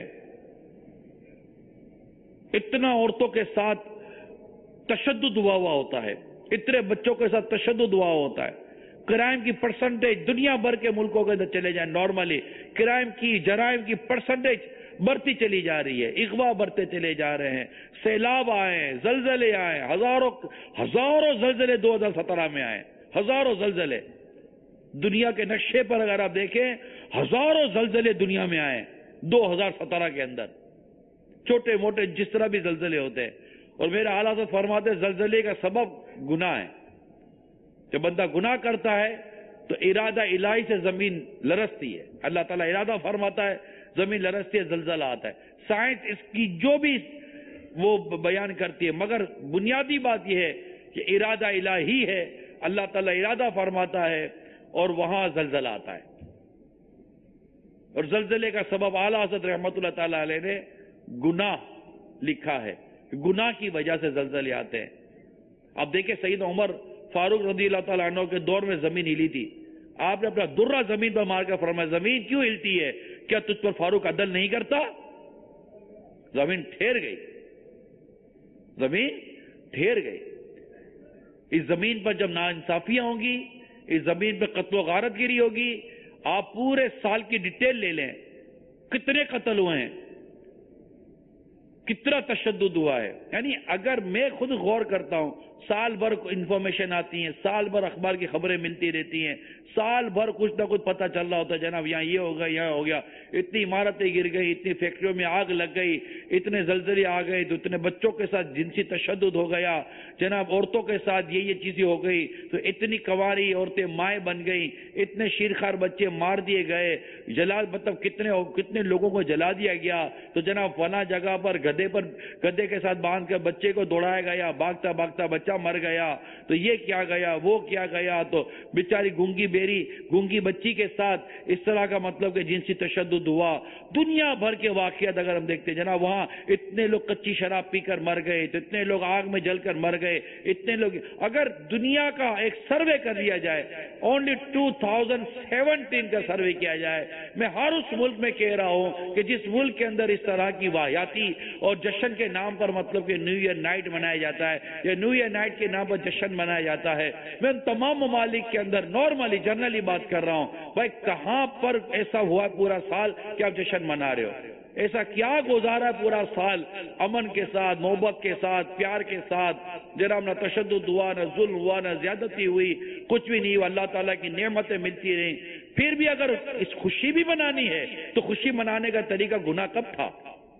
اتنا عورتوں کے ساتھ تشدد ہوا ہوا ہوتا ہے، اتنے بچوں کے ساتھ تشدد ہوا ہوتا ہے، کرائم کی پرسنٹیج دنیا بھر کے ملکوں کے اندر چلے جائیں نارملی کرائم کی جرائم کی پرسنٹیج بڑھتی چلی جا رہی ہے، اغوا بڑھتے چلے جا رہے ہیں، سیلاب آئے، زلزلے آئے، ہزاروں ہزاروں زلزلے دو ہزار سترہ میں آئے، ہزاروں زلزلے دنیا کے نقشے پر اگر آپ دیکھیں ہزاروں زلزلے دنیا میں آئے دو ہزار سترہ کے اندر، چھوٹے موٹے جس طرح بھی زلزلے ہوتے ہیں. اور میرے اعلیٰ حضرت فرماتے زلزلے کا سبب گناہ ہے، جب بندہ گناہ کرتا ہے تو ارادہ الہی سے زمین لرزتی ہے، اللہ تعالیٰ ارادہ فرماتا ہے زمین لرزتی ہے، زلزلہ آتا ہے۔ سائنس اس کی جو بھی وہ بیان کرتی ہے، مگر بنیادی بات یہ ہے کہ ارادہ الہی ہے، اللہ تعالیٰ ارادہ فرماتا ہے اور وہاں زلزلہ آتا ہے۔ اور زلزلے کا سبب اعلیٰ حضرت رحمت اللہ تعالیٰ علیہ نے گناہ لکھا ہے، گناہ کی وجہ سے زلزلے آتے ہیں۔ اب دیکھیں سیدنا عمر فاروق رضی اللہ تعالیٰ عنہ کے دور میں زمین ہلی تھی، آپ نے اپنا درہ زمین پر مار کر فرمایا زمین کیوں ہلتی ہے، کیا تجھ پر فاروق عدل نہیں کرتا؟ زمین ٹھہر گئی، زمین ٹھہر گئی۔ اس زمین پر جب ناانصافیاں ہوں گی، اس زمین پہ قتل و غارت گیری ہوگی، آپ پورے سال کی ڈیٹیل لے لیں، کتنے قتل ہوئے ہیں، کتنا تشدد ہوا ہے۔ یعنی اگر میں خود غور کرتا ہوں، سال بھر انفارمیشن آتی ہیں، سال بھر اخبار کی خبریں ملتی رہتی ہیں، سال بھر کچھ نہ کچھ پتہ چل رہا ہوتا ہے، جناب یہاں یہ ہو گیا، یہاں ہو گیا، اتنی عمارتیں گر گئی، اتنی فیکٹریوں میں آگ لگ گئی، اتنے زلزلے آ گئے، تو اتنے بچوں کے ساتھ جنسی تشدد ہو گیا، جناب عورتوں کے ساتھ یہ یہ چیزیں ہو گئی، تو اتنی کنواری عورتیں مائیں بن گئیں، اتنے شیرخوار بچے مار دیے گئے، جلا مطلب کتنے کتنے لوگوں کو جلا دیا گیا، تو جناب فلاں جگہ پر گدھے پر گدھے کے ساتھ باندھ کر بچے کو دوڑایا گیا، بھاگتا بھاگتا بچہ مر گیا، تو یہ کیا گیا، وہ کیا گیا، تو بیچاری گونگی بیری گونگی بچی کے ساتھ اس طرح کا مطلب کہ جنسی تشدد ہوا۔ دنیا بھر کے واقعات اگر ہم دیکھتے ہیں جناب، وہاں اتنے لوگ کچی شراب پی کر مر گئے، تو اتنے لوگ آگ میں جل کر مر گئے، اتنے لوگ، اگر دنیا کا ایک سروے کر لیا جائے، اونلی ٹو تھاؤزینڈ سیونٹین کا سروے کیا جائے، میں ہر اس ملک میں کہہ رہا ہوں کہ جس ملک کے اندر اس طرح کی واحیاتی اور جشن کے نام پر مطلب کہ نیو ایئر نائٹ منایا جاتا ہے، یا نیو ایئر نائٹ کے نام پر جشن منایا جاتا ہے، میں ان تمام ممالک کے اندر نارملی جنرلی بات کر رہا ہوں، بھائی کہاں پر ایسا ہوا پورا سال کہ آپ جشن منا رہے ہو؟ ایسا کیا گزارا ہے پورا سال امن کے ساتھ، محبت کے ساتھ، پیار کے ساتھ، جناب نہ تشدد ہوا، نہ ظلم ہوا، نہ زیادتی ہوئی، کچھ بھی نہیں ہوا، اللہ تعالیٰ کی نعمتیں ملتی رہیں۔ پھر بھی اگر اس خوشی بھی منانی ہے تو خوشی منانے کا طریقہ گناہ کب تھا؟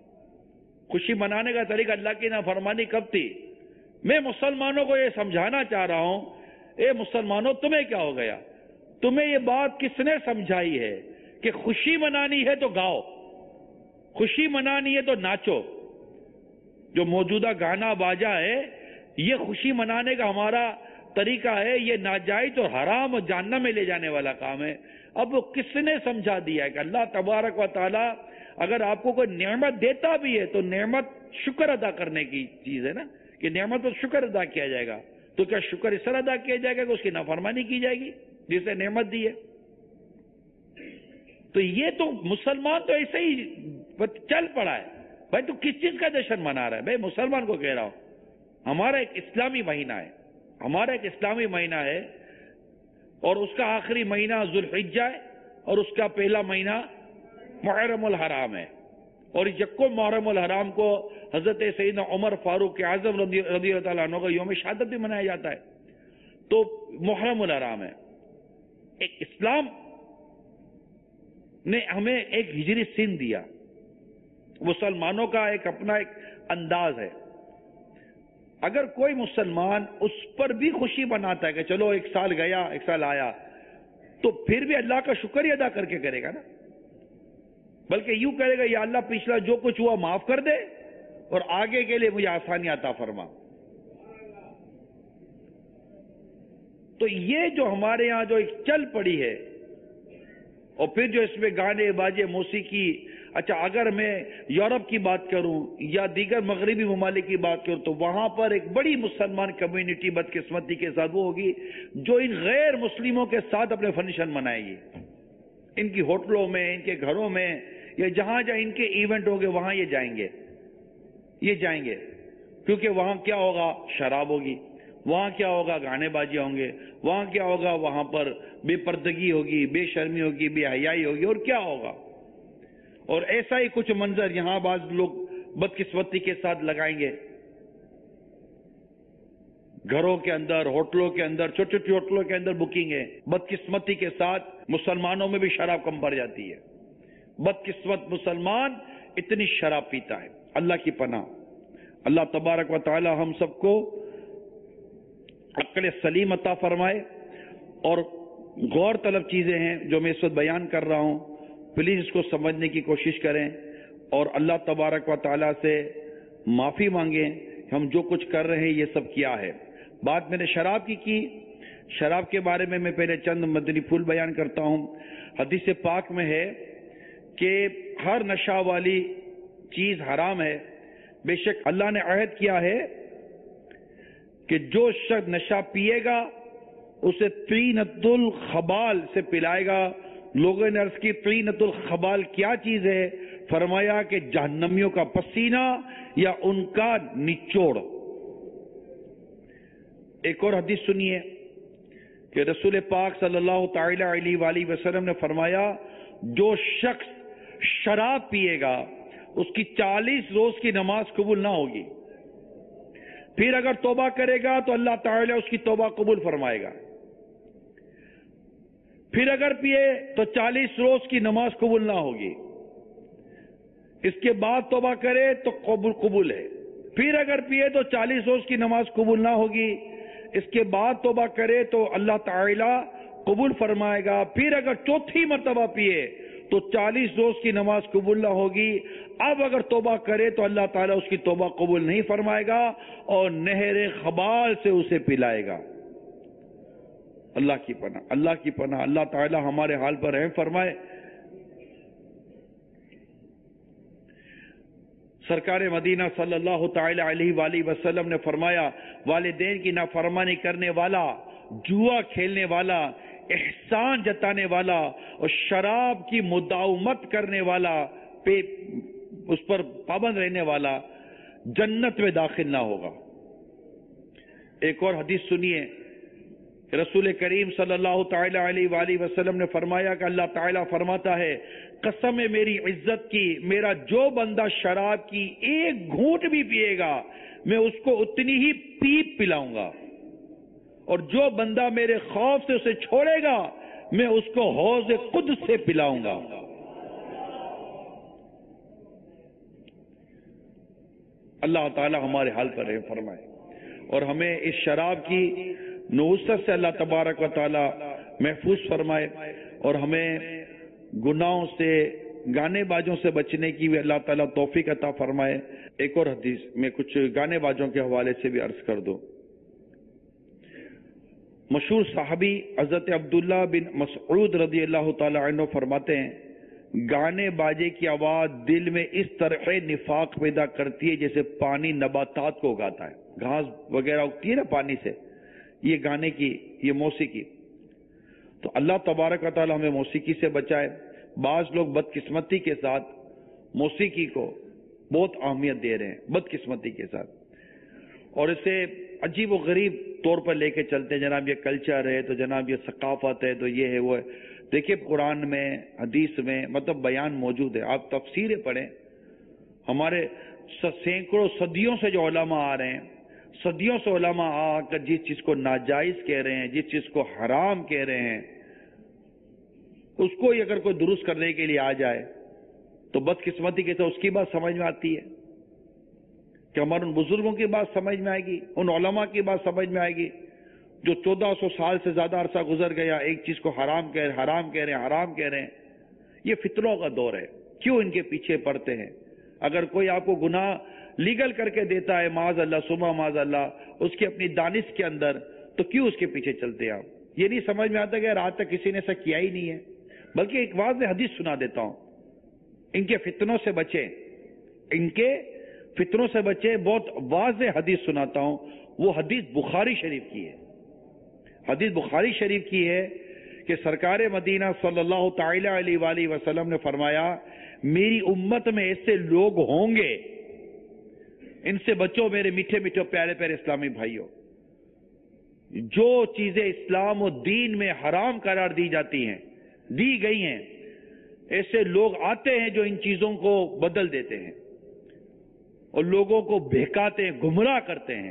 خوشی منانے کا طریقہ اللہ کی نافرمانی کب تھی؟ میں مسلمانوں کو یہ سمجھانا چاہ رہا ہوں، اے مسلمانوں تمہیں کیا ہو گیا؟ تمہیں یہ بات کس نے سمجھائی ہے کہ خوشی منانی ہے تو گاؤ، خوشی منانی ہے تو ناچو؟ جو موجودہ گانا باجا ہے یہ خوشی منانے کا ہمارا طریقہ ہے، یہ ناجائز اور حرام اور جہنم میں لے جانے والا کام ہے۔ اب وہ کس نے سمجھا دیا ہے کہ اللہ تبارک و تعالی اگر آپ کو کوئی نعمت دیتا بھی ہے تو نعمت شکر ادا کرنے کی چیز ہے نا، کہ نعمت پر شکر ادا کیا جائے گا، تو کیا شکر اس طرح ادا کیا جائے گا کہ اس کی نافرمانی کی جائے گی جس نے نعمت دی ہے؟ تو یہ تو مسلمان تو ایسے ہی چل پڑا ہے۔ بھائی تو کس چیز کا جشن منا رہا ہے؟ بھائی مسلمان کو کہہ رہا ہوں، ہمارا ایک اسلامی مہینہ ہے، ہمارا ایک اسلامی مہینہ ہے، اور اس کا آخری مہینہ ذوالحجہ ہے، اور اس کا پہلا مہینہ محرم الحرام ہے، اور یکم محرم الحرام کو حضرت سیدنا عمر فاروق اعظم رضی اللہ تعالیٰ عنہ کا یوم شہادت بھی منایا جاتا ہے۔ تو محرم الحرام ہے، ایک اسلام نے ہمیں ایک ہجری سن دیا، مسلمانوں کا ایک اپنا ایک انداز ہے۔ اگر کوئی مسلمان اس پر بھی خوشی مناتا ہے کہ چلو ایک سال گیا ایک سال آیا، تو پھر بھی اللہ کا شکر ہی ادا کر کے کرے گا نا، بلکہ یوں کرے گا یا اللہ پچھلا جو کچھ ہوا معاف کر دے اور آگے کے لیے مجھے آسانی عطا فرما۔ تو یہ جو ہمارے یہاں جو ایک چل پڑی ہے، اور پھر جو اس میں گانے باجے موسیقی، اچھا اگر میں یورپ کی بات کروں یا دیگر مغربی ممالک کی بات کروں تو وہاں پر ایک بڑی مسلمان کمیونٹی بدقسمتی کے ساتھ وہ ہوگی جو ان غیر مسلموں کے ساتھ اپنے فنکشن منائے گی، ان کی ہوٹلوں میں، ان کے گھروں میں، یا جہاں جہاں ان کے ایونٹ ہوگے وہاں یہ جائیں گے، یہ جائیں گے کیونکہ وہاں کیا ہوگا؟ شراب ہوگی، وہاں کیا ہوگا؟ گانے بازی ہوں گے، وہاں کیا ہوگا؟ وہاں پر بے پردگی ہوگی، بے شرمی ہوگی، بے حیائی ہوگی، اور کیا ہوگا؟ اور ایسا ہی کچھ منظر یہاں بعض لوگ بدقسمتی کے ساتھ لگائیں گے، گھروں کے اندر، ہوٹلوں کے اندر، چھوٹی چھوٹی ہوٹلوں کے اندر بکنگ ہے، بدقسمتی کے ساتھ مسلمانوں میں بھی شراب کم پڑ جاتی ہے، بدقسمت مسلمان اتنی شراب پیتا ہے۔ اللہ کی پناہ، اللہ تبارک و تعالی ہم سب کو عقل سلیم عطا فرمائے، اور غور طلب چیزیں ہیں جو میں اس وقت بیان کر رہا ہوں، پلیز اس کو سمجھنے کی کوشش کریں اور اللہ تبارک و تعالیٰ سے معافی مانگیں ہم جو کچھ کر رہے ہیں یہ سب کیا ہے۔ بات میں نے شراب کی کی شراب کے بارے میں میں پہلے چند مدنی پھول بیان کرتا ہوں۔ حدیث پاک میں ہے کہ ہر نشہ والی چیز حرام ہے، بے شک اللہ نے عہد کیا ہے کہ جو شخص نشہ پیے گا اسے طینۃ الخبال سے پلائے گا۔ لوگوں نے عرض کی طینۃ الخبال کیا چیز ہے؟ فرمایا کہ جہنمیوں کا پسینہ یا ان کا نچوڑ۔ ایک اور حدیث سنیے کہ رسول پاک صلی اللہ تعالی علیہ وآلہ وسلم نے فرمایا جو شخص شراب پیے گا اس کی چالیس روز کی نماز قبول نہ ہوگی، پھر اگر توبہ کرے گا تو اللہ تعالی اس کی توبہ قبول فرمائے گا، پھر اگر پیے تو چالیس روز کی نماز قبول نہ ہوگی، اس کے بعد توبہ کرے تو قبول قبول ہے، پھر اگر پیے تو چالیس روز کی نماز قبول نہ ہوگی، اس کے بعد توبہ کرے تو اللہ تعالی قبول فرمائے گا، پھر اگر چوتھی مرتبہ پیے تو چالیس روز کی نماز قبول نہ ہوگی، اب اگر توبہ کرے تو اللہ تعالیٰ اس کی توبہ قبول نہیں فرمائے گا اور نہر خبال سے اسے پلائے گا۔ اللہ کی پناہ، اللہ کی پناہ، اللہ تعالیٰ ہمارے حال پر رحم فرمائے۔ سرکار مدینہ صلی اللہ تعالی علیہ وآلہ وسلم نے فرمایا والدین کی نافرمانی کرنے والا، جوا کھیلنے والا، احسان جتانے والا اور شراب کی مداومت کرنے والا، پہ اس پر پابند رہنے والا جنت میں داخل نہ ہوگا۔ ایک اور حدیث سنیے، رسول کریم صلی اللہ تعالی علیہ وآلہ وسلم نے فرمایا کہ اللہ تعالیٰ فرماتا ہے قسم ہے میری عزت کی، میرا جو بندہ شراب کی ایک گھونٹ بھی پیے گا میں اس کو اتنی ہی پیپ پلاؤں گا، اور جو بندہ میرے خوف سے اسے چھوڑے گا میں اس کو حوض قدس سے پلاؤں گا۔ اللہ تعالیٰ ہمارے حال پر رحم فرمائے اور ہمیں اس شراب کی نحوست سے اللہ تبارک و تعالی محفوظ فرمائے اور ہمیں گناہوں سے، گانے بازوں سے بچنے کی بھی اللہ تعالیٰ توفیق عطا فرمائے۔ ایک اور حدیث میں کچھ گانے بازوں کے حوالے سے بھی عرض کر دو۔ مشہور صحابی حضرت عبداللہ بن مسعود رضی اللہ تعالی عنہ فرماتے ہیں گانے باجے کی آواز دل میں اس طرح نفاق پیدا کرتی ہے جیسے پانی نباتات کو اگاتا ہے، گھاس وغیرہ اگتی ہے نا پانی سے، یہ گانے کی، یہ موسیقی۔ تو اللہ تبارک و تعالی ہمیں موسیقی سے بچائے۔ بعض لوگ بدقسمتی کے ساتھ موسیقی کو بہت اہمیت دے رہے ہیں، بدقسمتی کے ساتھ، اور اسے عجیب و غریب طور پر لے کے چلتے ہیں، جناب یہ کلچر ہے تو جناب یہ ثقافت ہے تو یہ ہے وہ ہے۔ دیکھیں قرآن میں، حدیث میں مطلب بیان موجود ہے، آپ تفسیریں پڑھیں۔ ہمارے سینکڑوں صدیوں سے جو علماء آ رہے ہیں، صدیوں سے علماء آ کر جس چیز کو ناجائز کہہ رہے ہیں، جس چیز کو حرام کہہ رہے ہیں، اس کو ہی اگر کوئی درست کرنے کے لیے آ جائے تو بدقسمتی کے تو اس کی بات سمجھ میں آتی ہے کہ ہمارے ان بزرگوں کی بات سمجھ میں آئے گی، ان علماء کی بات سمجھ میں آئے گی جو چودہ سو سال سے زیادہ عرصہ گزر گیا، ایک چیز کو حرام کہہ رہے حرام کہہ رہے ہیں حرام کہہ رہے ہیں۔ یہ فتنوں کا دور ہے، کیوں ان کے پیچھے پڑتے ہیں؟ اگر کوئی آپ کو گناہ لیگل کر کے دیتا ہے، معاذ اللہ سما معاذ اللہ، اس کی اپنی دانش کے اندر، تو کیوں اس کے پیچھے چلتے ہیں آپ؟ یہ نہیں سمجھ میں آتا کہ آج تک کسی نے ایسا کیا ہی نہیں ہے۔ بلکہ ایک واضح حدیث سنا دیتا ہوں، ان کے فتنوں سے بچیں، ان کے فتنوں سے بچیں، بہت واضح حدیث سناتا ہوں۔ وہ حدیث بخاری شریف کی ہے، حدیث بخاری شریف کی ہے کہ سرکار مدینہ صلی اللہ تعالی علیہ وآلہ وسلم نے فرمایا میری امت میں ایسے لوگ ہوں گے، ان سے بچو میرے میٹھے میٹھے پیارے پیارے اسلامی بھائیوں، جو چیزیں اسلام و دین میں حرام قرار دی جاتی ہیں، دی گئی ہیں، ایسے لوگ آتے ہیں جو ان چیزوں کو بدل دیتے ہیں اور لوگوں کو بہکاتے ہیں، گمراہ کرتے ہیں۔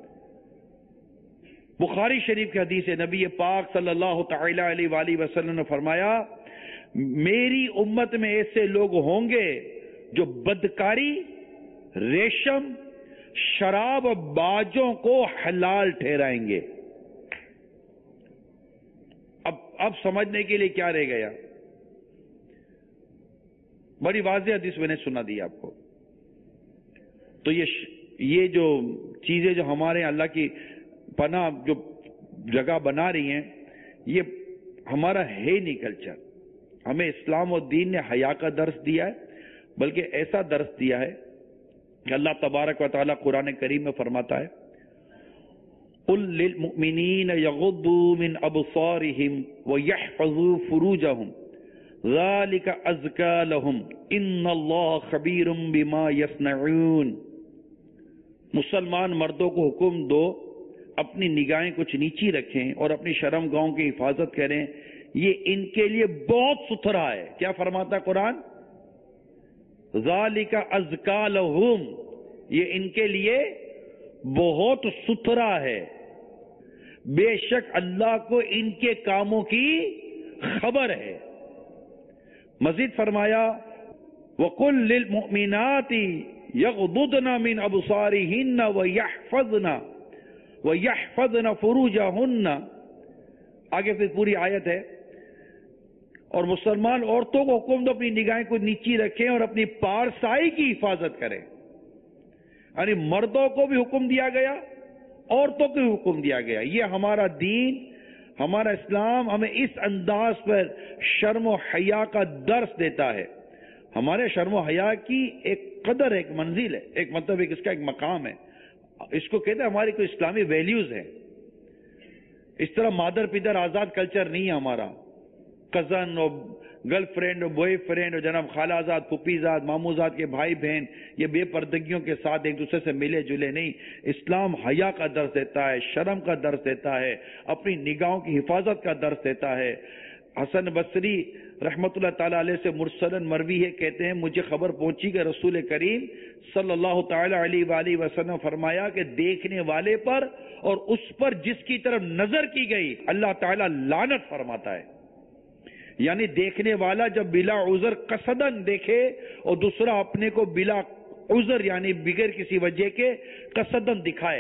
بخاری شریف کی حدیث ہے، نبی پاک صلی اللہ تعالی علیہ وآلہ وسلم نے فرمایا میری امت میں ایسے لوگ ہوں گے جو بدکاری، ریشم، شراب اور باجوں کو حلال ٹھہرائیں گے۔ اب سمجھنے کے لیے کیا رہ گیا؟ بڑی واضح حدیث میں نے سنا دی آپ کو. تو یہ یہ جو چیزیں جو ہمارے اللہ کی پناہ جو جگہ بنا رہی ہیں، یہ ہمارا ہے نہیں کلچر. ہمیں اسلام و دین نے حیا کا درس دیا ہے، بلکہ ایسا درس دیا ہے کہ اللہ تبارک و تعالیٰ قرآن کریم میں فرماتا ہے قُلْ لِلْمُؤْمِنِينَ يَغُضُّوا مِنْ أَبْصَارِهِمْ وَيَحْفَظُوا فُرُوجَهُمْ ذَلِكَ أَزْكَى لَهُمْ إِنَّ اللَّهَ خَبِيرٌ بِمَا يَصْنَعُونَ. مسلمان مردوں کو حکم دو اپنی نگاہیں کچھ نیچی رکھیں اور اپنی شرم گاہوں کی حفاظت کریں، یہ ان کے لیے بہت ستھرا ہے. کیا فرماتا ہے قرآن؟ ذَلِكَ أَزْكَى لَهُمْ، یہ ان کے لیے بہت ستھرا ہے. بے شک اللہ کو ان کے کاموں کی خبر ہے. مزید فرمایا وَقُلْ لِلْمُؤْمِنَاتِ يَغْضُضْنَ مِنْ أَبْصَارِهِنَّ وَيَحْفَظْنَ وَيَحْفَظْنَ فُرُوجَهُنَّ. آگے پھر پوری آیت ہے. اور مسلمان عورتوں کو حکم دو اپنی نگاہیں کو نیچی رکھیں اور اپنی پارسائی کی حفاظت کریں. یعنی مردوں کو بھی حکم دیا گیا، عورتوں کو بھی حکم دیا گیا. یہ ہمارا دین، ہمارا اسلام ہمیں اس انداز پر شرم و حیا کا درس دیتا ہے. ہمارے شرم و حیا کی ایک قدر، ایک منزل ہے، ایک مطلب ایک اس کا ایک مقام ہے. اس کو کہتے ہیں ہماری کوئی اسلامی ویلیوز ہیں. اس طرح مادر پیدر آزاد کلچر نہیں ہے ہمارا. کزن اور گرل فرینڈ اور بوائے فرینڈ اور جناب خالہ آزاد، پھپھی زاد، مامو زاد کے بھائی بہن یہ بے پردگیوں کے ساتھ ایک دوسرے سے ملے جلے نہیں. اسلام حیا کا درس دیتا ہے، شرم کا درس دیتا ہے، اپنی نگاہوں کی حفاظت کا درس دیتا ہے. حسن بصری رحمت اللہ تعالیٰ علیہ سے مرسلن مروی ہے، کہتے ہیں مجھے خبر پہنچی کہ رسول کریم صلی اللہ تعالیٰ علیہ وآلہ وسلم فرمایا کہ دیکھنے والے پر اور اس پر جس کی طرف نظر کی گئی اللہ تعالیٰ لعنت فرماتا ہے. یعنی دیکھنے والا جب بلا عذر قصدن دیکھے اور دوسرا اپنے کو بلا عذر یعنی بغیر کسی وجہ کے قصدن دکھائے.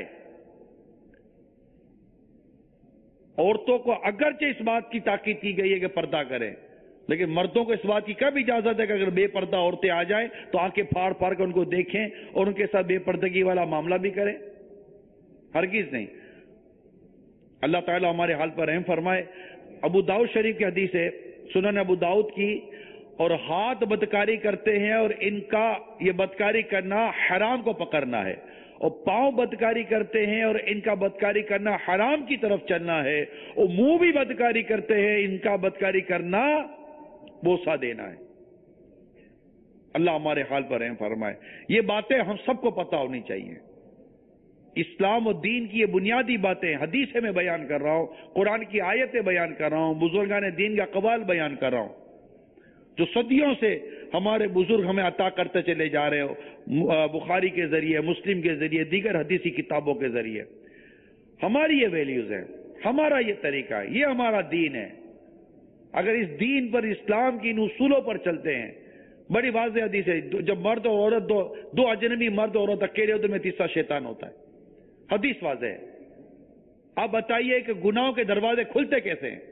عورتوں کو اگرچہ اس بات کی تاکید کی گئی ہے کہ پردہ کریں، لیکن مردوں کو اس بات کی کب اجازت ہے کہ اگر بے پردہ عورتیں آ جائیں تو آنکھیں پھاڑ پھاڑ کر ان کو دیکھیں اور ان کے ساتھ بے پردگی والا معاملہ بھی کریں؟ ہرگز نہیں. اللہ تعالیٰ ہمارے حال پر رحم فرمائے. ابو داؤد شریف کی حدیث ہے، سنن ابو داؤد کی، اور ہاتھ بدکاری کرتے ہیں اور ان کا یہ بدکاری کرنا حرام کو پکڑنا ہے، اور پاؤں بدکاری کرتے ہیں اور ان کا بدکاری کرنا حرام کی طرف چلنا ہے، اور منہ بھی بدکاری کرتے ہیں، ان کا بدکاری کرنا بوسہ دینا ہے. اللہ ہمارے حال پر رحم فرمائے. یہ باتیں ہم سب کو پتہ ہونی چاہیے. اسلام و دین کی یہ بنیادی باتیں حدیثیں میں بیان کر رہا ہوں، قرآن کی آیتیں بیان کر رہا ہوں، بزرگان دین کا قوال بیان کر رہا ہوں، جو صدیوں سے ہمارے بزرگ ہمیں عطا کرتے چلے جا رہے ہو، بخاری کے ذریعے، مسلم کے ذریعے، دیگر حدیثی کتابوں کے ذریعے. ہماری یہ ویلیوز ہیں، ہمارا یہ طریقہ ہے، یہ ہمارا دین ہے. اگر اس دین پر، اسلام کی ان اصولوں پر چلتے ہیں، بڑی واضح حدیث ہے، جب مرد اور عورت دو دو اجنبی مرد اور عورت اکیلے ہوتے میں تیسرا شیطان ہوتا ہے. حدیث واضح ہے. آپ بتائیے کہ گناہوں کے دروازے کھلتے کیسے ہیں؟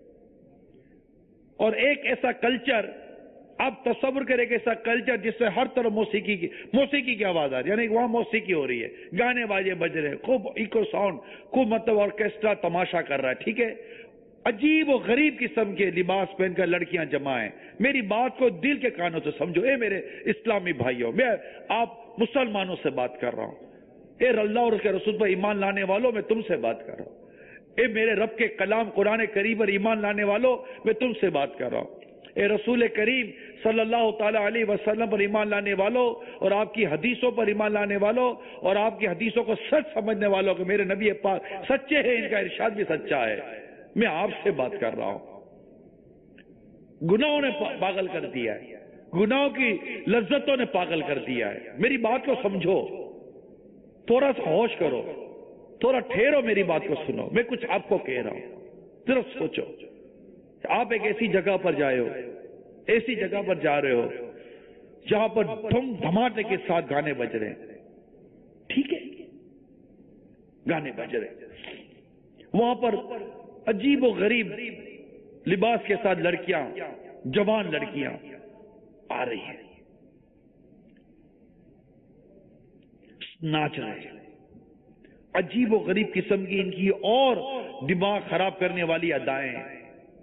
اور ایک ایسا کلچر، آپ تصور کریں کہ ایسا کلچر جس سے ہر طرف موسیقی کی موسیقی کی آواز آ رہی ہے، یعنی وہاں موسیقی ہو رہی ہے، گانے باجے بج رہے ہیں، خوب ایکو ساؤنڈ، خوب مطلب آرکیسٹرا تماشا کر رہا ہے. ٹھیک ہے، عجیب و غریب قسم کے لباس پہن کر لڑکیاں جمع ہیں. میری بات کو دل کے کانوں سے سمجھو. اے میرے اسلامی بھائیوں، میں آپ مسلمانوں سے بات کر رہا ہوں. اے اللہ اور اس کے رسول پر ایمان لانے والوں، میں تم سے بات کر رہا ہوں. اے میرے رب کے کلام قرآن کریم پر ایمان لانے والوں، میں تم سے بات کر رہا ہوں. اے رسول کریم صلی اللہ تعالیٰ علیہ وسلم پر ایمان لانے والوں اور آپ کی حدیثوں پر ایمان لانے والوں اور آپ کی حدیثوں کو سچ سمجھنے والوں کہ میرے نبی پاک سچے ہیں، ان کا ارشاد بھی سچا ہے. میں آپ سے بات کر رہا ہوں. گناہوں نے پاگل کر دیا ہے، گناہوں کی لذتوں نے پاگل کر دیا ہے. میری بات کو سمجھو، تھوڑا سا ہوش کرو، تھوڑا ٹھہرو، میری بات کو سنو. میں کچھ آپ کو کہہ رہا ہوں، صرف سوچو. آپ ایک ایسی جگہ پر جائے ہو، ایسی جگہ پر جا رہے ہو جہاں پر دھم دھماکے کے ساتھ گانے بج رہے ہیں. ٹھیک ہے، گانے بج رہے ہیں. وہاں پر عجیب و غریب لباس کے ساتھ لڑکیاں، جوان لڑکیاں آ رہی ہیں، ناچ رہے ہیں، عجیب و غریب قسم کی ان کی اور دماغ خراب کرنے والی ادائیں ہیں۔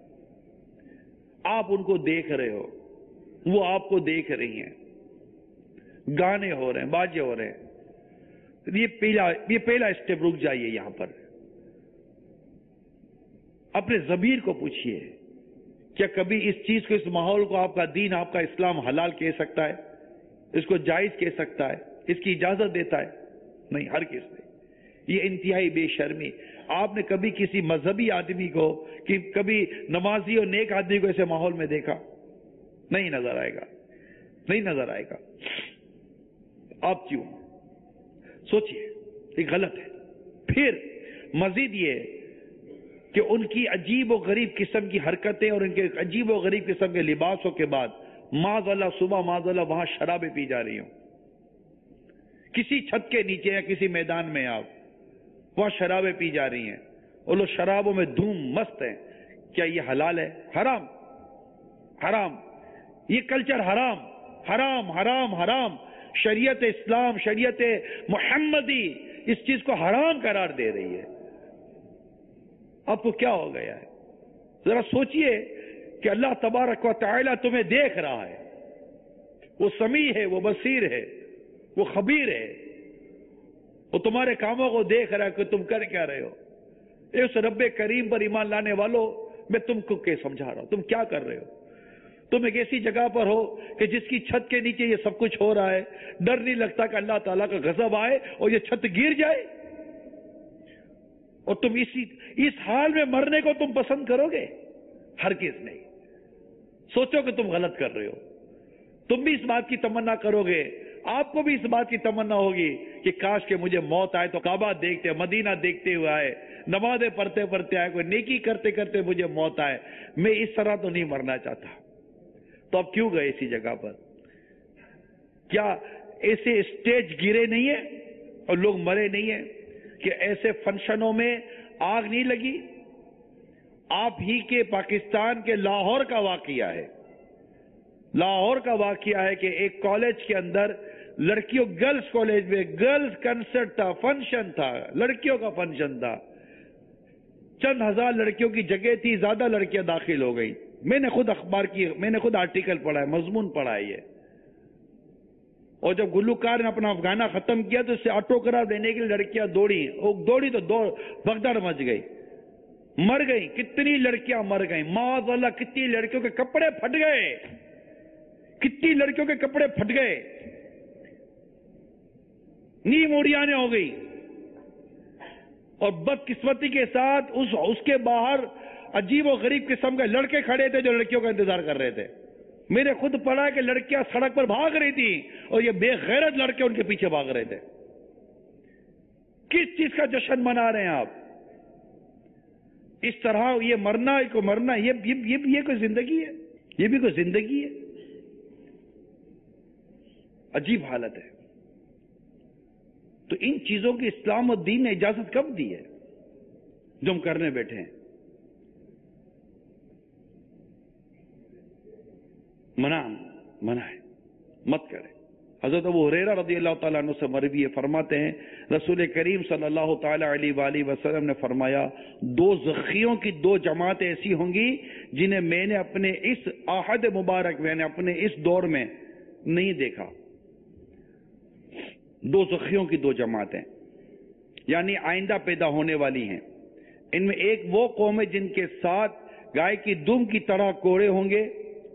آپ ان کو دیکھ رہے ہو، وہ آپ کو دیکھ رہی ہیں، گانے ہو رہے ہیں، باجے ہو رہے ہیں۔ یہ پہلا یہ پہلا اسٹیپ، رک جائیے یہاں پر، اپنے ضمیر کو پوچھئے، کیا کبھی اس چیز کو، اس ماحول کو آپ کا دین، آپ کا اسلام حلال کہہ سکتا ہے؟ اس کو جائز کہہ سکتا ہے؟ اس کی اجازت دیتا ہے؟ نہیں، ہر کس نے۔ یہ انتہائی بے شرمی۔ آپ نے کبھی کسی مذہبی آدمی کو، کہ کبھی نمازی اور نیک آدمی کو ایسے ماحول میں دیکھا؟ نہیں نظر آئے گا، نہیں نظر آئے گا۔ آپ کیوں؟ سوچئے، یہ غلط ہے۔ پھر مزید یہ کہ ان کی عجیب و غریب قسم کی حرکتیں اور ان کے عجیب و غریب قسم کے لباسوں کے بعد معاذ اللہ صبح معاذ اللہ وہاں شرابیں پی جا رہی ہوں، کسی چھت کے نیچے یا کسی میدان میں آپ وہاں شرابیں پی جا رہی ہیں، اور لوگ شرابوں میں دھوم مست ہیں۔ کیا یہ حلال ہے؟ حرام، حرام۔ یہ کلچر حرام، حرام، حرام، حرام۔ شریعت اسلام، شریعت محمدی اس چیز کو حرام قرار دے رہی ہے۔ اب تو کیا ہو گیا ہے؟ ذرا سوچئے کہ اللہ تبارک و تعالی تمہیں دیکھ رہا ہے، وہ سمیع ہے، وہ بصیر ہے، وہ خبیر ہے، وہ تمہارے کاموں کو دیکھ رہا ہے کہ تم کر کیا رہے ہو۔ اس رب کریم پر ایمان لانے والوں، میں تم کو کیا سمجھا رہا ہوں، تم کیا کر رہے ہو؟ تم ایک ایسی جگہ پر ہو کہ جس کی چھت کے نیچے یہ سب کچھ ہو رہا ہے، ڈر نہیں لگتا کہ اللہ تعالیٰ کا غضب آئے اور یہ چھت گر جائے؟ اور تم اسی اس حال میں مرنے کو تم پسند کرو گے؟ ہرگز نہیں۔ سوچو کہ تم غلط کر رہے ہو۔ تم بھی اس بات کی تمنا کرو گے، آپ کو بھی اس بات کی تمنا ہوگی کہ کاش کہ مجھے موت آئے تو کعبہ دیکھتے، مدینہ دیکھتے ہوئے آئے، نمازیں پڑھتے پڑھتے آئے، کوئی نیکی کرتے کرتے مجھے موت آئے۔ میں اس طرح تو نہیں مرنا چاہتا۔ تو اب کیوں گئے اسی جگہ پر؟ کیا ایسے اسٹیج گرے نہیں ہیں اور لوگ مرے نہیں ہیں کہ ایسے فنکشنوں میں آگ نہیں لگی؟ آپ ہی کے پاکستان کے لاہور کا واقعہ ہے، لاہور کا واقعہ ہے کہ ایک کالج کے اندر لڑکیوں، گرلز کالج میں گرلز کنسرٹ تھا، فنکشن تھا، لڑکیوں کا فنکشن تھا، چند ہزار لڑکیوں کی جگہ تھی، زیادہ لڑکیاں داخل ہو گئی۔ میں نے خود اخبار کی، میں نے خود آرٹیکل پڑھا ہے، مضمون پڑھا ہے یہ۔ اور جب گلوکار نے اپنا گانا ختم کیا تو اس سے آٹوگراف لینے کے لیے لڑکیاں دوڑی، وہ دوڑی تو دوڑ بھگدڑ مچ گئی، مر گئی، کتنی لڑکیاں مر گئیں، معاذ اللہ، کتنی لڑکیوں کے کپڑے پھٹ گئے، کتنی لڑکیوں کے کپڑے پھٹ گئے، نیم اوڑیانے ہو گئی۔ اور بدقسمتی کے ساتھ اس اس کے باہر عجیب و غریب قسم کے لڑکے کھڑے تھے جو لڑکیوں کا انتظار کر رہے تھے۔ میں نے خود پڑھا کہ لڑکیاں سڑک پر بھاگ رہی تھی اور یہ بے غیرت لڑکے ان کے پیچھے بھاگ رہے تھے۔ کس چیز کا جشن منا رہے ہیں آپ؟ اس طرح یہ مرنا کو مرنا، یہ یہ, یہ, یہ کوئی زندگی ہے؟ یہ بھی کوئی زندگی ہے؟ عجیب حالت ہے۔ تو ان چیزوں کی اسلام و دین نے اجازت کب دی ہے جو ہم کرنے بیٹھے ہیں؟ منع منع ہے، مت کریں۔ حضرت ابو ہریرہ رضی اللہ تعالیٰ عنہ سے مروی ہے، فرماتے ہیں رسول کریم صلی اللہ تعالیٰ علیہ وآلہ وسلم نے فرمایا، دو زخیوں کی دو جماعتیں ایسی ہوں گی جنہیں میں نے اپنے اس عہد مبارک میں، یعنی اپنے اس دور میں نہیں دیکھا۔ دو زخیوں کی دو جماعتیں یعنی آئندہ پیدا ہونے والی ہیں۔ ان میں ایک وہ قوم ہے جن کے ساتھ گائے کی دم کی طرح کوڑے ہوں گے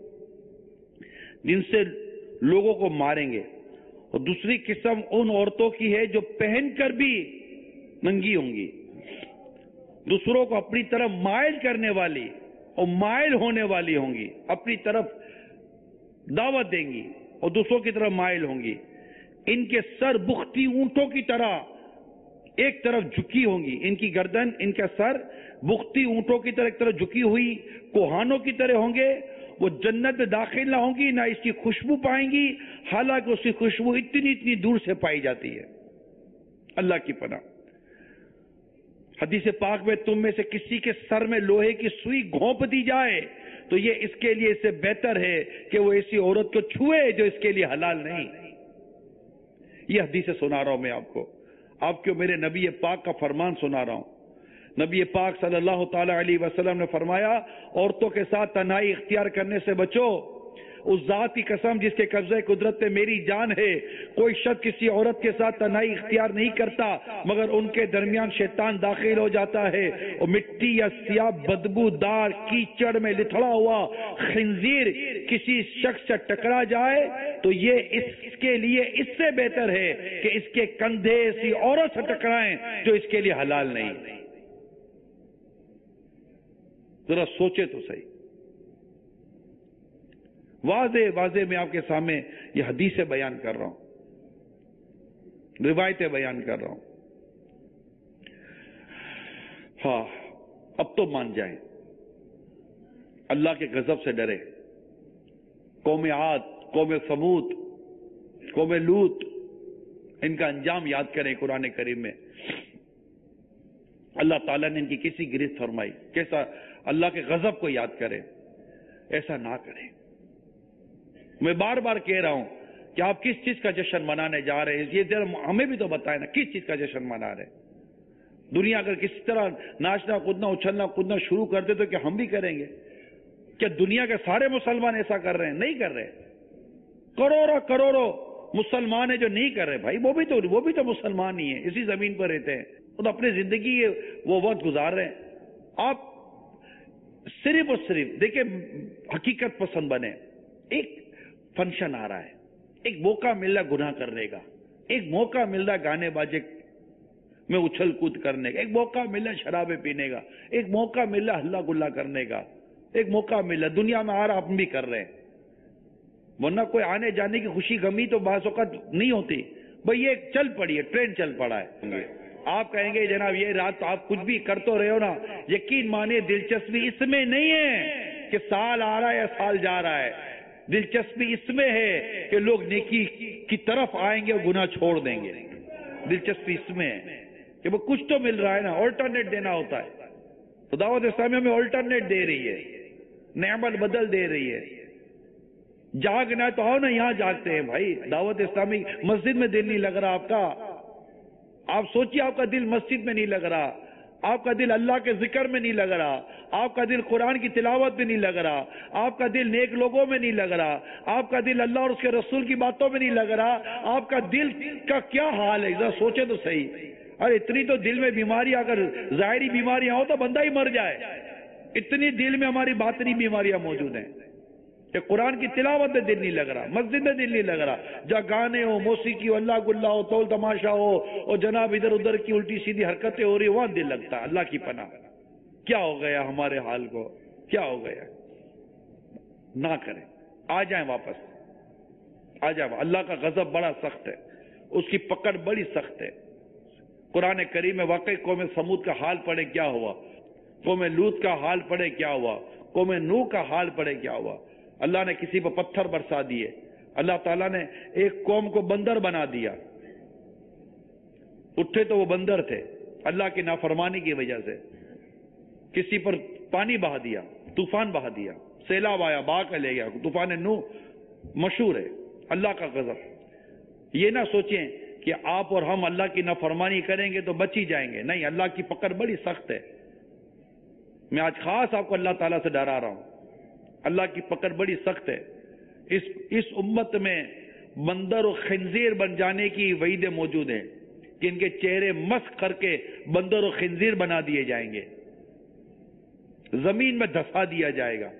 جن سے لوگوں کو ماریں گے، اور دوسری قسم ان عورتوں کی ہے جو پہن کر بھی ننگی ہوں گی، دوسروں کو اپنی طرف مائل کرنے والی اور مائل ہونے والی ہوں گی، اپنی طرف دعوت دیں گی اور دوسروں کی طرف مائل ہوں گی۔ ان کے سر بختی اونٹوں کی طرح ایک طرف جھکی ہوں گی، ان کی گردن، ان کا سر بختی اونٹوں کی طرح ایک طرف جھکی ہوئی کوہانوں کی طرح ہوں گے۔ وہ جنت میں داخل نہ ہوں گی، نہ اس کی خوشبو پائیں گی، حالانکہ اس کی خوشبو اتنی اتنی دور سے پائی جاتی ہے۔ اللہ کی پناہ۔ حدیث پاک میں تم میں سے کسی کے سر میں لوہے کی سوئی گھونپ دی جائے تو یہ اس کے لیے اس سے بہتر ہے کہ وہ ایسی عورت کو چھوئے جو اس کے لیے حلال نہیں. یہ حدیث سنا رہا ہوں میں آپ کو، آپ کو میرے نبی پاک کا فرمان سنا رہا ہوں. نبی پاک صلی اللہ تعالی علیہ وسلم نے فرمایا عورتوں کے ساتھ تنہائی اختیار کرنے سے بچو. اس ذات کی قسم جس کے قبضے قدرت میں میری جان ہے، کوئی شخص کسی عورت کے ساتھ تنہائی اختیار نہیں کرتا مگر ان کے درمیان شیطان داخل ہو جاتا ہے اور مٹی یا سیاہ بدبو دار کیچڑ میں لتھڑا ہوا خنزیر کسی شخص سے ٹکرا جائے تو یہ اس کے لیے اس سے بہتر ہے کہ اس کے کندھے ایسی عورت سے ٹکرائیں جو اس کے لیے حلال نہیں. ذرا سوچے تو صحیح. واضح واضح میں آپ کے سامنے یہ حدیثیں بیان کر رہا ہوں، روایتیں بیان کر رہا ہوں. ہاں اب تو مان جائیں، اللہ کے غضب سے ڈرے. قوم عاد، قوم ثمود، قوم لوط، ان کا انجام یاد کریں. قرآن کریم میں اللہ تعالیٰ نے ان کی کسی گرفت فرمائی، کیسا اللہ کے غضب کو یاد کریں. ایسا نہ کریں. میں بار بار کہہ رہا ہوں کہ آپ کس چیز کا جشن منانے جا رہے ہیں، یہ ذرا ہمیں بھی تو بتائیں نا کس چیز کا جشن منا رہے ہیں. دنیا اگر کسی طرح ناچنا کودنا اچھلنا کودنا شروع کر دے تو کیا ہم بھی کریں گے؟ کیا دنیا کے سارے مسلمان ایسا کر رہے ہیں؟ نہیں کر رہے. کروڑوں کروڑوں مسلمان ہیں جو نہیں کر رہے. بھائی وہ بھی تو وہ بھی تو مسلمان ہی ہیں، اسی زمین پر رہتے ہیں، تو اپنی زندگی وہ وقت گزار رہے ہیں. آپ صرف اور صرف دیکھیں حقیقت پسند بنے. ایک فنکشن آ رہا ہے، ایک موقع مل رہا گناہ کرنے کا، ایک موقع مل رہا گانے باجے میں اچھل کود کرنے کا، ایک موقع مل رہا شرابیں پینے کا، ایک موقع مل رہا ہلا گلا کرنے کا، ایک موقع مل رہا دنیا میں آ رہا ہم بھی کر رہے ہیں. ورنہ کوئی آنے جانے کی خوشی غمی تو بعض اوقات نہیں ہوتی. بھئی یہ چل پڑی ہے، ٹرین چل پڑا ہے. آپ کہیں گے جناب یہ رات تو آپ کچھ بھی کر تو رہے ہو نا. یقین مانے دلچسپی اس میں نہیں ہے کہ سال آ رہا ہے یا سال جا رہا ہے. دلچسپی اس میں ہے کہ لوگ نیکی کی طرف آئیں گے اور گناہ چھوڑ دیں گے. دلچسپی اس میں ہے کہ وہ کچھ تو مل رہا ہے نا، آلٹرنیٹ دینا ہوتا ہے. تو دعوت اسلامی میں آلٹرنیٹ دے رہی ہے، نعمت بدل دے رہی ہے. جاگنا ہے تو آؤ نا، یہاں جاگتے ہیں بھائی. دعوت اسلامی مسجد میں دل نہیں لگ رہا آپ کا. آپ سوچیے آپ کا دل مسجد میں نہیں لگ رہا، آپ کا دل اللہ کے ذکر میں نہیں لگ رہا، آپ کا دل قرآن کی تلاوت میں نہیں لگ رہا، آپ کا دل نیک لوگوں میں نہیں لگ رہا، آپ کا دل اللہ اور اس کے رسول کی باتوں میں نہیں لگ رہا. آپ کا دل کا کیا حال ہے ذرا سوچے تو صحیح. ارے اتنی تو دل میں بیماریاں، اگر ظاہری بیماریاں ہو تو بندہ ہی مر جائے. اتنی دل میں ہماری باطنی بیماریاں موجود ہیں کہ قرآن کی تلاوت میں دل نہیں لگ رہا، مسجد میں دل نہیں لگ رہا. جہاں گانے ہو، موسیقی ہو، اللہ گلا ہو، تول تماشا ہو اور جناب ادھر ادھر کی الٹی سیدھی حرکتیں ہو رہی، وہاں دل لگتا ہے. اللہ کی پناہ. کیا ہو گیا ہمارے حال کو؟ کیا ہو گیا؟ نہ کریں. آ جائیں واپس، آ جائیں. اللہ کا غضب بڑا سخت ہے، اس کی پکڑ بڑی سخت ہے. قرآن کریم میں واقعی قوم سمود کا حال پڑے کیا ہوا، قوم لوط کا حال پڑے کیا ہوا، قوم نوح کا حال پڑے کیا ہوا. اللہ نے کسی پر پتھر برسا دیے. اللہ تعالیٰ نے ایک قوم کو بندر بنا دیا. اٹھے تو وہ بندر تھے اللہ کی نافرمانی کی وجہ سے. کسی پر پانی بہا دیا، طوفان بہا دیا، سیلاب آیا بہا کر لے گیا. طوفان نوح مشہور ہے. اللہ کا غضب. یہ نہ سوچیں کہ آپ اور ہم اللہ کی نافرمانی کریں گے تو بچ ہی جائیں گے. نہیں، اللہ کی پکڑ بڑی سخت ہے. میں آج خاص آپ کو اللہ تعالیٰ سے ڈرا رہا ہوں. اللہ کی پکڑ بڑی سخت ہے. اس اس امت میں بندر و خنزیر بن جانے کی وعیدیں موجود ہیں کہ ان کے چہرے مسخ کر کے بندر و خنزیر بنا دیے جائیں گے، زمین میں دھسا دیا جائے گا.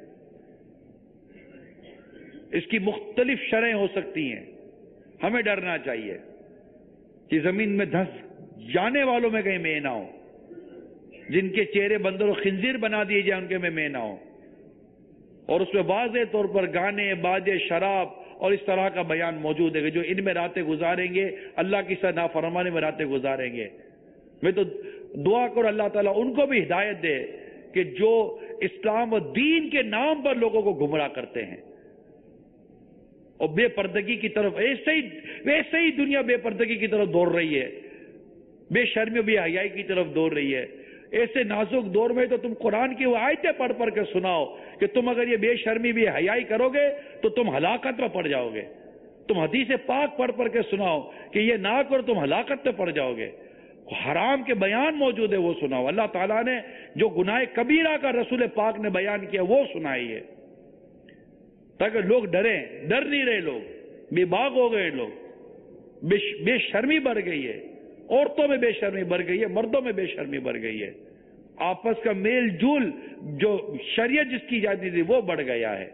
اس کی مختلف شرح ہو سکتی ہیں. ہمیں ڈرنا چاہیے کہ زمین میں دھس جانے والوں میں کہیں میں نہ ہوں. جن کے چہرے بندر و خنزیر بنا دیے جائیں ان کے میں میں نہ ہوں. اور اس میں واضح طور پر گانے، باجے، شراب اور اس طرح کا بیان موجود ہے کہ جو ان میں راتیں گزاریں گے اللہ کی سر نافرمانی میں راتیں گزاریں گے. میں تو دعا کروں اللہ تعالیٰ ان کو بھی ہدایت دے کہ جو اسلام و دین کے نام پر لوگوں کو گمراہ کرتے ہیں اور بے پردگی کی طرف، ایسے ہی ویسے ہی دنیا بے پردگی کی طرف دوڑ رہی ہے، بے شرمی و بے حیائی کی طرف دوڑ رہی ہے. ایسے نازک دور میں تو تم قرآن کی وہ آیتیں پڑھ پڑھ کے سناؤ کہ تم اگر یہ بے شرمی بے حیائی کرو گے تو تم ہلاکت میں پڑ جاؤ گے. تم حدیث پاک پڑھ پڑھ کے سناؤ کہ یہ نہ کرو تم ہلاکت میں پڑ جاؤ گے. حرام کے بیان موجود ہے وہ سناؤ. اللہ تعالیٰ نے جو گناہ کبیرہ کا رسول پاک نے بیان کیا وہ سنائی ہے تاکہ لوگ ڈریں. ڈر نہیں رہے لوگ, بے باک ہو گئے لوگ, بے, بے شرمی بڑھ گئی ہے. عورتوں میں بے شرمی بڑھ گئی ہے, مردوں میں بے شرمی بڑھ گئی ہے. آپس کا میل جول جو شریعت جس کی جاتی تھی وہ بڑھ گیا ہے.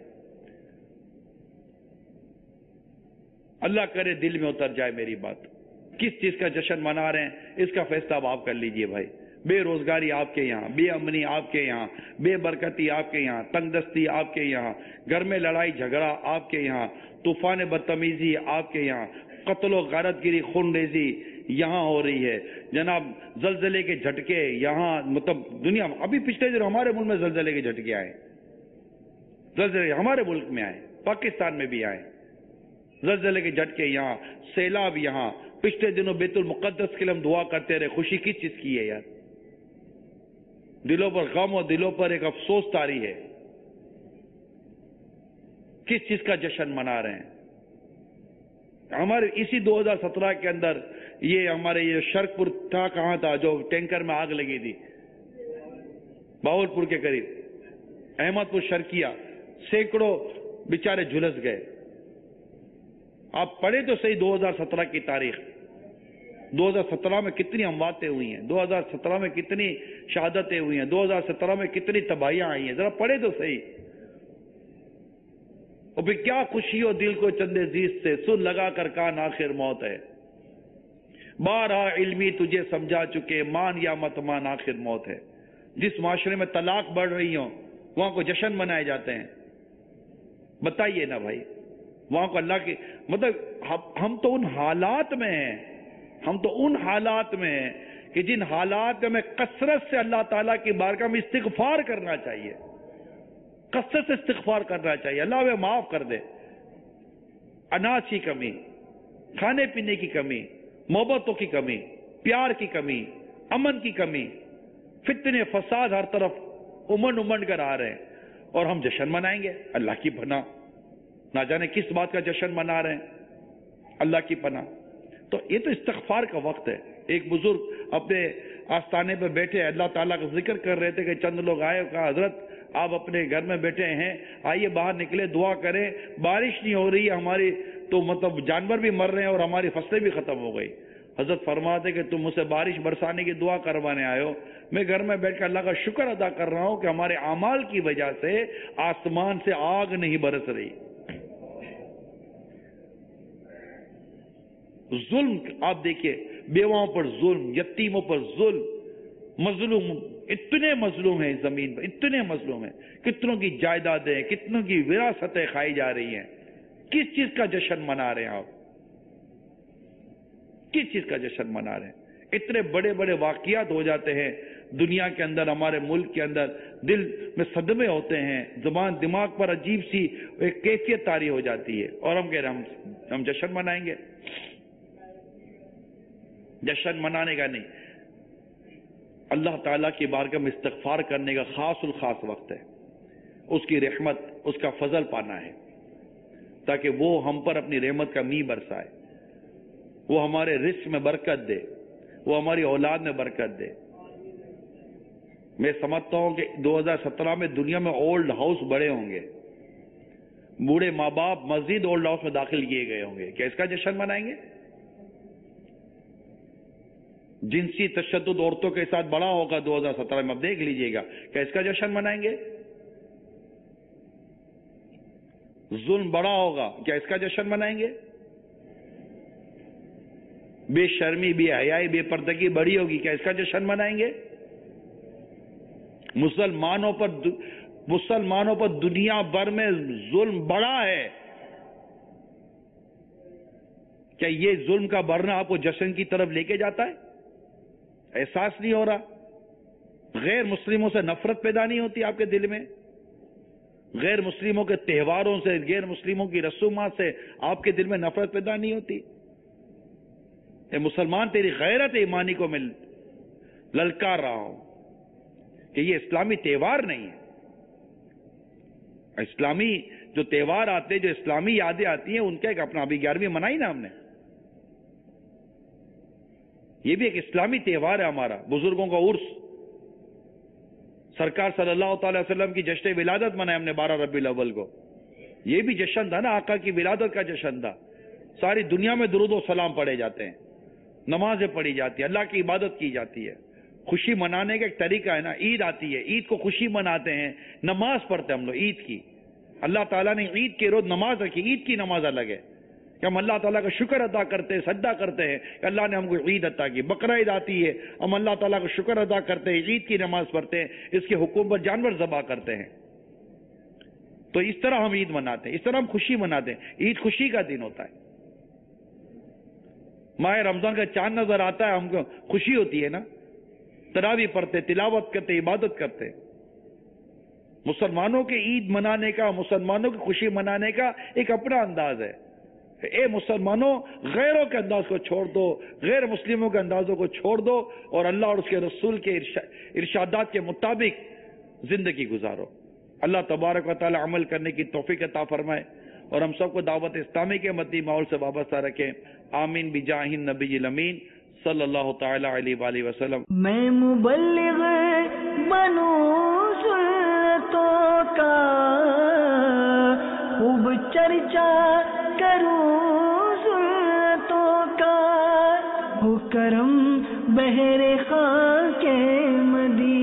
اللہ کرے دل میں اتر جائے میری بات. کس چیز کا جشن منا رہے ہیں اس کا فیصلہ اب آپ کر لیجئے بھائی. بے روزگاری آپ کے یہاں, بے امنی آپ کے یہاں, بے برکتی آپ کے یہاں, تنگ دستی آپ کے یہاں, گھر میں لڑائی جھگڑا آپ کے یہاں, طوفان بدتمیزی آپ کے یہاں, قتل و غارت گیری خون ریزی یہاں ہو رہی ہے جناب, زلزلے کے جھٹکے یہاں, مطلب دنیا میں ابھی پچھلے دن ہمارے ملک میں زلزلے کے جھٹکے آئے, زلزلے ہمارے ملک میں آئے, پاکستان میں بھی آئے زلزلے کے جھٹکے یہاں, سیلاب یہاں. پچھلے دنوں بیت المقدس کے لیے ہم دعا کرتے رہے. خوشی کس چیز کی ہے یار؟ دلوں پر غم اور دلوں پر ایک افسوس طاری ہے. کس چیز کا جشن منا رہے ہیں؟ ہمارے اسی دو ہزار سترہ کے اندر یہ ہمارے یہ شرک پور تھا, کہاں تھا جو ٹینکر میں آگ لگی تھی باول پور کے قریب, احمد پور شرکیہ, سینکڑوں بیچارے جھلس گئے. آپ پڑھیں تو صحیح دو ہزار سترہ کی تاریخ. دو ہزار سترہ میں کتنی امواتیں ہوئی ہیں, دو ہزار سترہ میں کتنی شہادتیں ہوئی ہیں, دو ہزار سترہ میں کتنی تباہیاں آئی ہیں, ذرا پڑھیں تو صحیح. اور پھر کیا خوشی ہو دل کو چندے زیز سے, سن لگا کر کان آخر موت ہے. بارہا علمی تجھے سمجھا چکے, مان یا مت مان آخر موت ہے. جس معاشرے میں طلاق بڑھ رہی ہوں وہاں کو جشن منائے جاتے ہیں. بتائیے نا بھائی, وہاں کو اللہ کی مطلب ہم تو ان حالات میں ہیں, ہم تو ان حالات میں ہیں کہ جن حالات میں ہمیں کثرت سے اللہ تعالیٰ کی بارگاہ میں استغفار کرنا چاہیے, کثرت سے استغفار کرنا چاہیے. اللہ ہمیں معاف کر دے. اناج کی کمی, کھانے پینے کی کمی, محبتوں کی کمی, پیار کی کمی, امن کی کمی, فتنے فساد ہر طرف امن امن کر آ رہے ہیں, اور ہم جشن منائیں گے. اللہ کی پناہ, نہ جانے کس بات کا جشن منا رہے ہیں, اللہ کی پناہ. تو یہ تو استغفار کا وقت ہے. ایک بزرگ اپنے آستانے پہ بیٹھے اللہ تعالیٰ کا ذکر کر رہے تھے کہ چند لوگ آئے, کہا حضرت آپ اپنے گھر میں بیٹھے ہیں, آئیے باہر نکلے, دعا کریں, بارش نہیں ہو رہی ہے ہماری, تو مطلب جانور بھی مر رہے ہیں اور ہماری فصلیں بھی ختم ہو گئی. حضرت فرماتے کہ تم مجھ سے بارش برسانے کی دعا کروانے آئے ہو, میں گھر میں بیٹھ کر اللہ کا شکر ادا کر رہا ہوں کہ ہمارے اعمال کی وجہ سے آسمان سے آگ نہیں برس رہی. ظلم آپ دیکھیے, بیواؤں پر ظلم, یتیموں پر ظلم, مظلوم, اتنے مظلوم ہیں اس زمین پر, اتنے مظلوم ہیں. کتنوں کی جائیدادیں, کتنوں کی وراثتیں کھائی جا رہی ہیں. کس چیز کا جشن منا رہے ہیں آپ؟ کس چیز کا جشن منا رہے ہیں؟ اتنے بڑے بڑے واقعات ہو جاتے ہیں دنیا کے اندر, ہمارے ملک کے اندر, دل میں صدمے ہوتے ہیں, زبان دماغ پر عجیب سی ایک کیفیت طاری ہو جاتی ہے, اور ہم کہہ رہے ہیں ہم ہم جشن منائیں گے. جشن منانے کا نہیں, اللہ تعالیٰ کی بارگاہ میں استغفار کرنے کا خاص الخاص وقت ہے. اس کی رحمت, اس کا فضل پانا ہے تاکہ وہ ہم پر اپنی رحمت کا می برسائے, وہ ہمارے رزق میں برکت دے, وہ ہماری اولاد میں برکت دے. میں سمجھتا ہوں کہ دو ہزار سترہ میں دنیا میں اولڈ ہاؤس بڑے ہوں گے, بوڑھے ماں باپ مزید اولڈ ہاؤس میں داخل کیے گئے ہوں گے. کیا اس کا جشن منائیں گے؟ جنسی تشدد عورتوں کے ساتھ بڑا ہوگا دو ہزار سترہ میں, اب دیکھ لیجئے گا. کیا اس کا جشن منائیں گے؟ ظلم بڑا ہوگا, کیا اس کا جشن منائیں گے؟ بے شرمی, بے حیائی, بے پردگی بڑی ہوگی, کیا اس کا جشن منائیں گے؟ مسلمانوں پر مسلمانوں پر دنیا بھر میں ظلم بڑا ہے, کیا یہ ظلم کا بڑھنا آپ کو جشن کی طرف لے کے جاتا ہے؟ احساس نہیں ہو رہا؟ غیر مسلموں سے نفرت پیدا نہیں ہوتی آپ کے دل میں؟ غیر مسلموں کے تہواروں سے, غیر مسلموں کی رسومات سے آپ کے دل میں نفرت پیدا نہیں ہوتی؟ اے مسلمان, تیری غیرت ایمانی کو میں للکار رہا ہوں, کہ یہ اسلامی تہوار نہیں ہے. اسلامی جو تہوار آتے، جو اسلامی یادیں آتی ہیں، ان کا ایک اپنا، ابھی گیارہویں منائی نا ہم نے، یہ بھی ایک اسلامی تہوار ہے ہمارا، بزرگوں کا عرس. سرکار صلی اللہ تعالی وسلم کی جشن ولادت منائے ہم نے بارہ ربیع الاول کو. یہ بھی جشن تھا نا، آقا کی ولادت کا جشن تھا. ساری دنیا میں درود و سلام پڑھے جاتے ہیں، نمازیں پڑھی جاتی ہیں، اللہ کی عبادت کی جاتی ہے. خوشی منانے کا ایک طریقہ ہے نا. عید آتی ہے، عید کو خوشی مناتے ہیں، نماز پڑھتے ہیں ہم لوگ عید کی. اللہ تعالیٰ نے عید کے روز نماز رکھی، عید کی نماز الگ ہے کہ ہم اللہ تعالیٰ کا شکر ادا کرتے ہیں، سجدہ کرتے ہیں کہ اللہ نے ہم کو عید عطا کی. بقرہ عید آتی ہے، ہم اللہ تعالیٰ کا شکر ادا کرتے ہیں، عید کی نماز پڑھتے ہیں، اس کے حکم پر جانور ذبح کرتے ہیں. تو اس طرح ہم عید مناتے ہیں، اس طرح ہم خوشی مناتے ہیں. عید خوشی کا دن ہوتا ہے. ماہ رمضان کا چاند نظر آتا ہے، ہم کو خوشی ہوتی ہے نا. تراویح پڑھتے، تلاوت کرتے، عبادت کرتے. مسلمانوں کے عید منانے کا، مسلمانوں کی خوشی منانے کا ایک اپنا انداز ہے. اے مسلمانوں، غیروں کے انداز کو چھوڑ دو، غیر مسلموں کے اندازوں کو چھوڑ دو، اور اللہ اور اس کے رسول کے ارشادات کے مطابق زندگی گزارو. اللہ تبارک و تعالی عمل کرنے کی توفیق عطا فرمائے اور ہم سب کو دعوت اسلامی کے مدنی ماحول سے وابستہ رکھیں. آمین بجاہ النبی الامین صلی اللہ تعالی علیہ وآلہ وسلم. میں مبلغ بنوں سنتوں کا، خوب چرچا کروں سنتوں کا، ہو کرم بہر خاک مدینہ.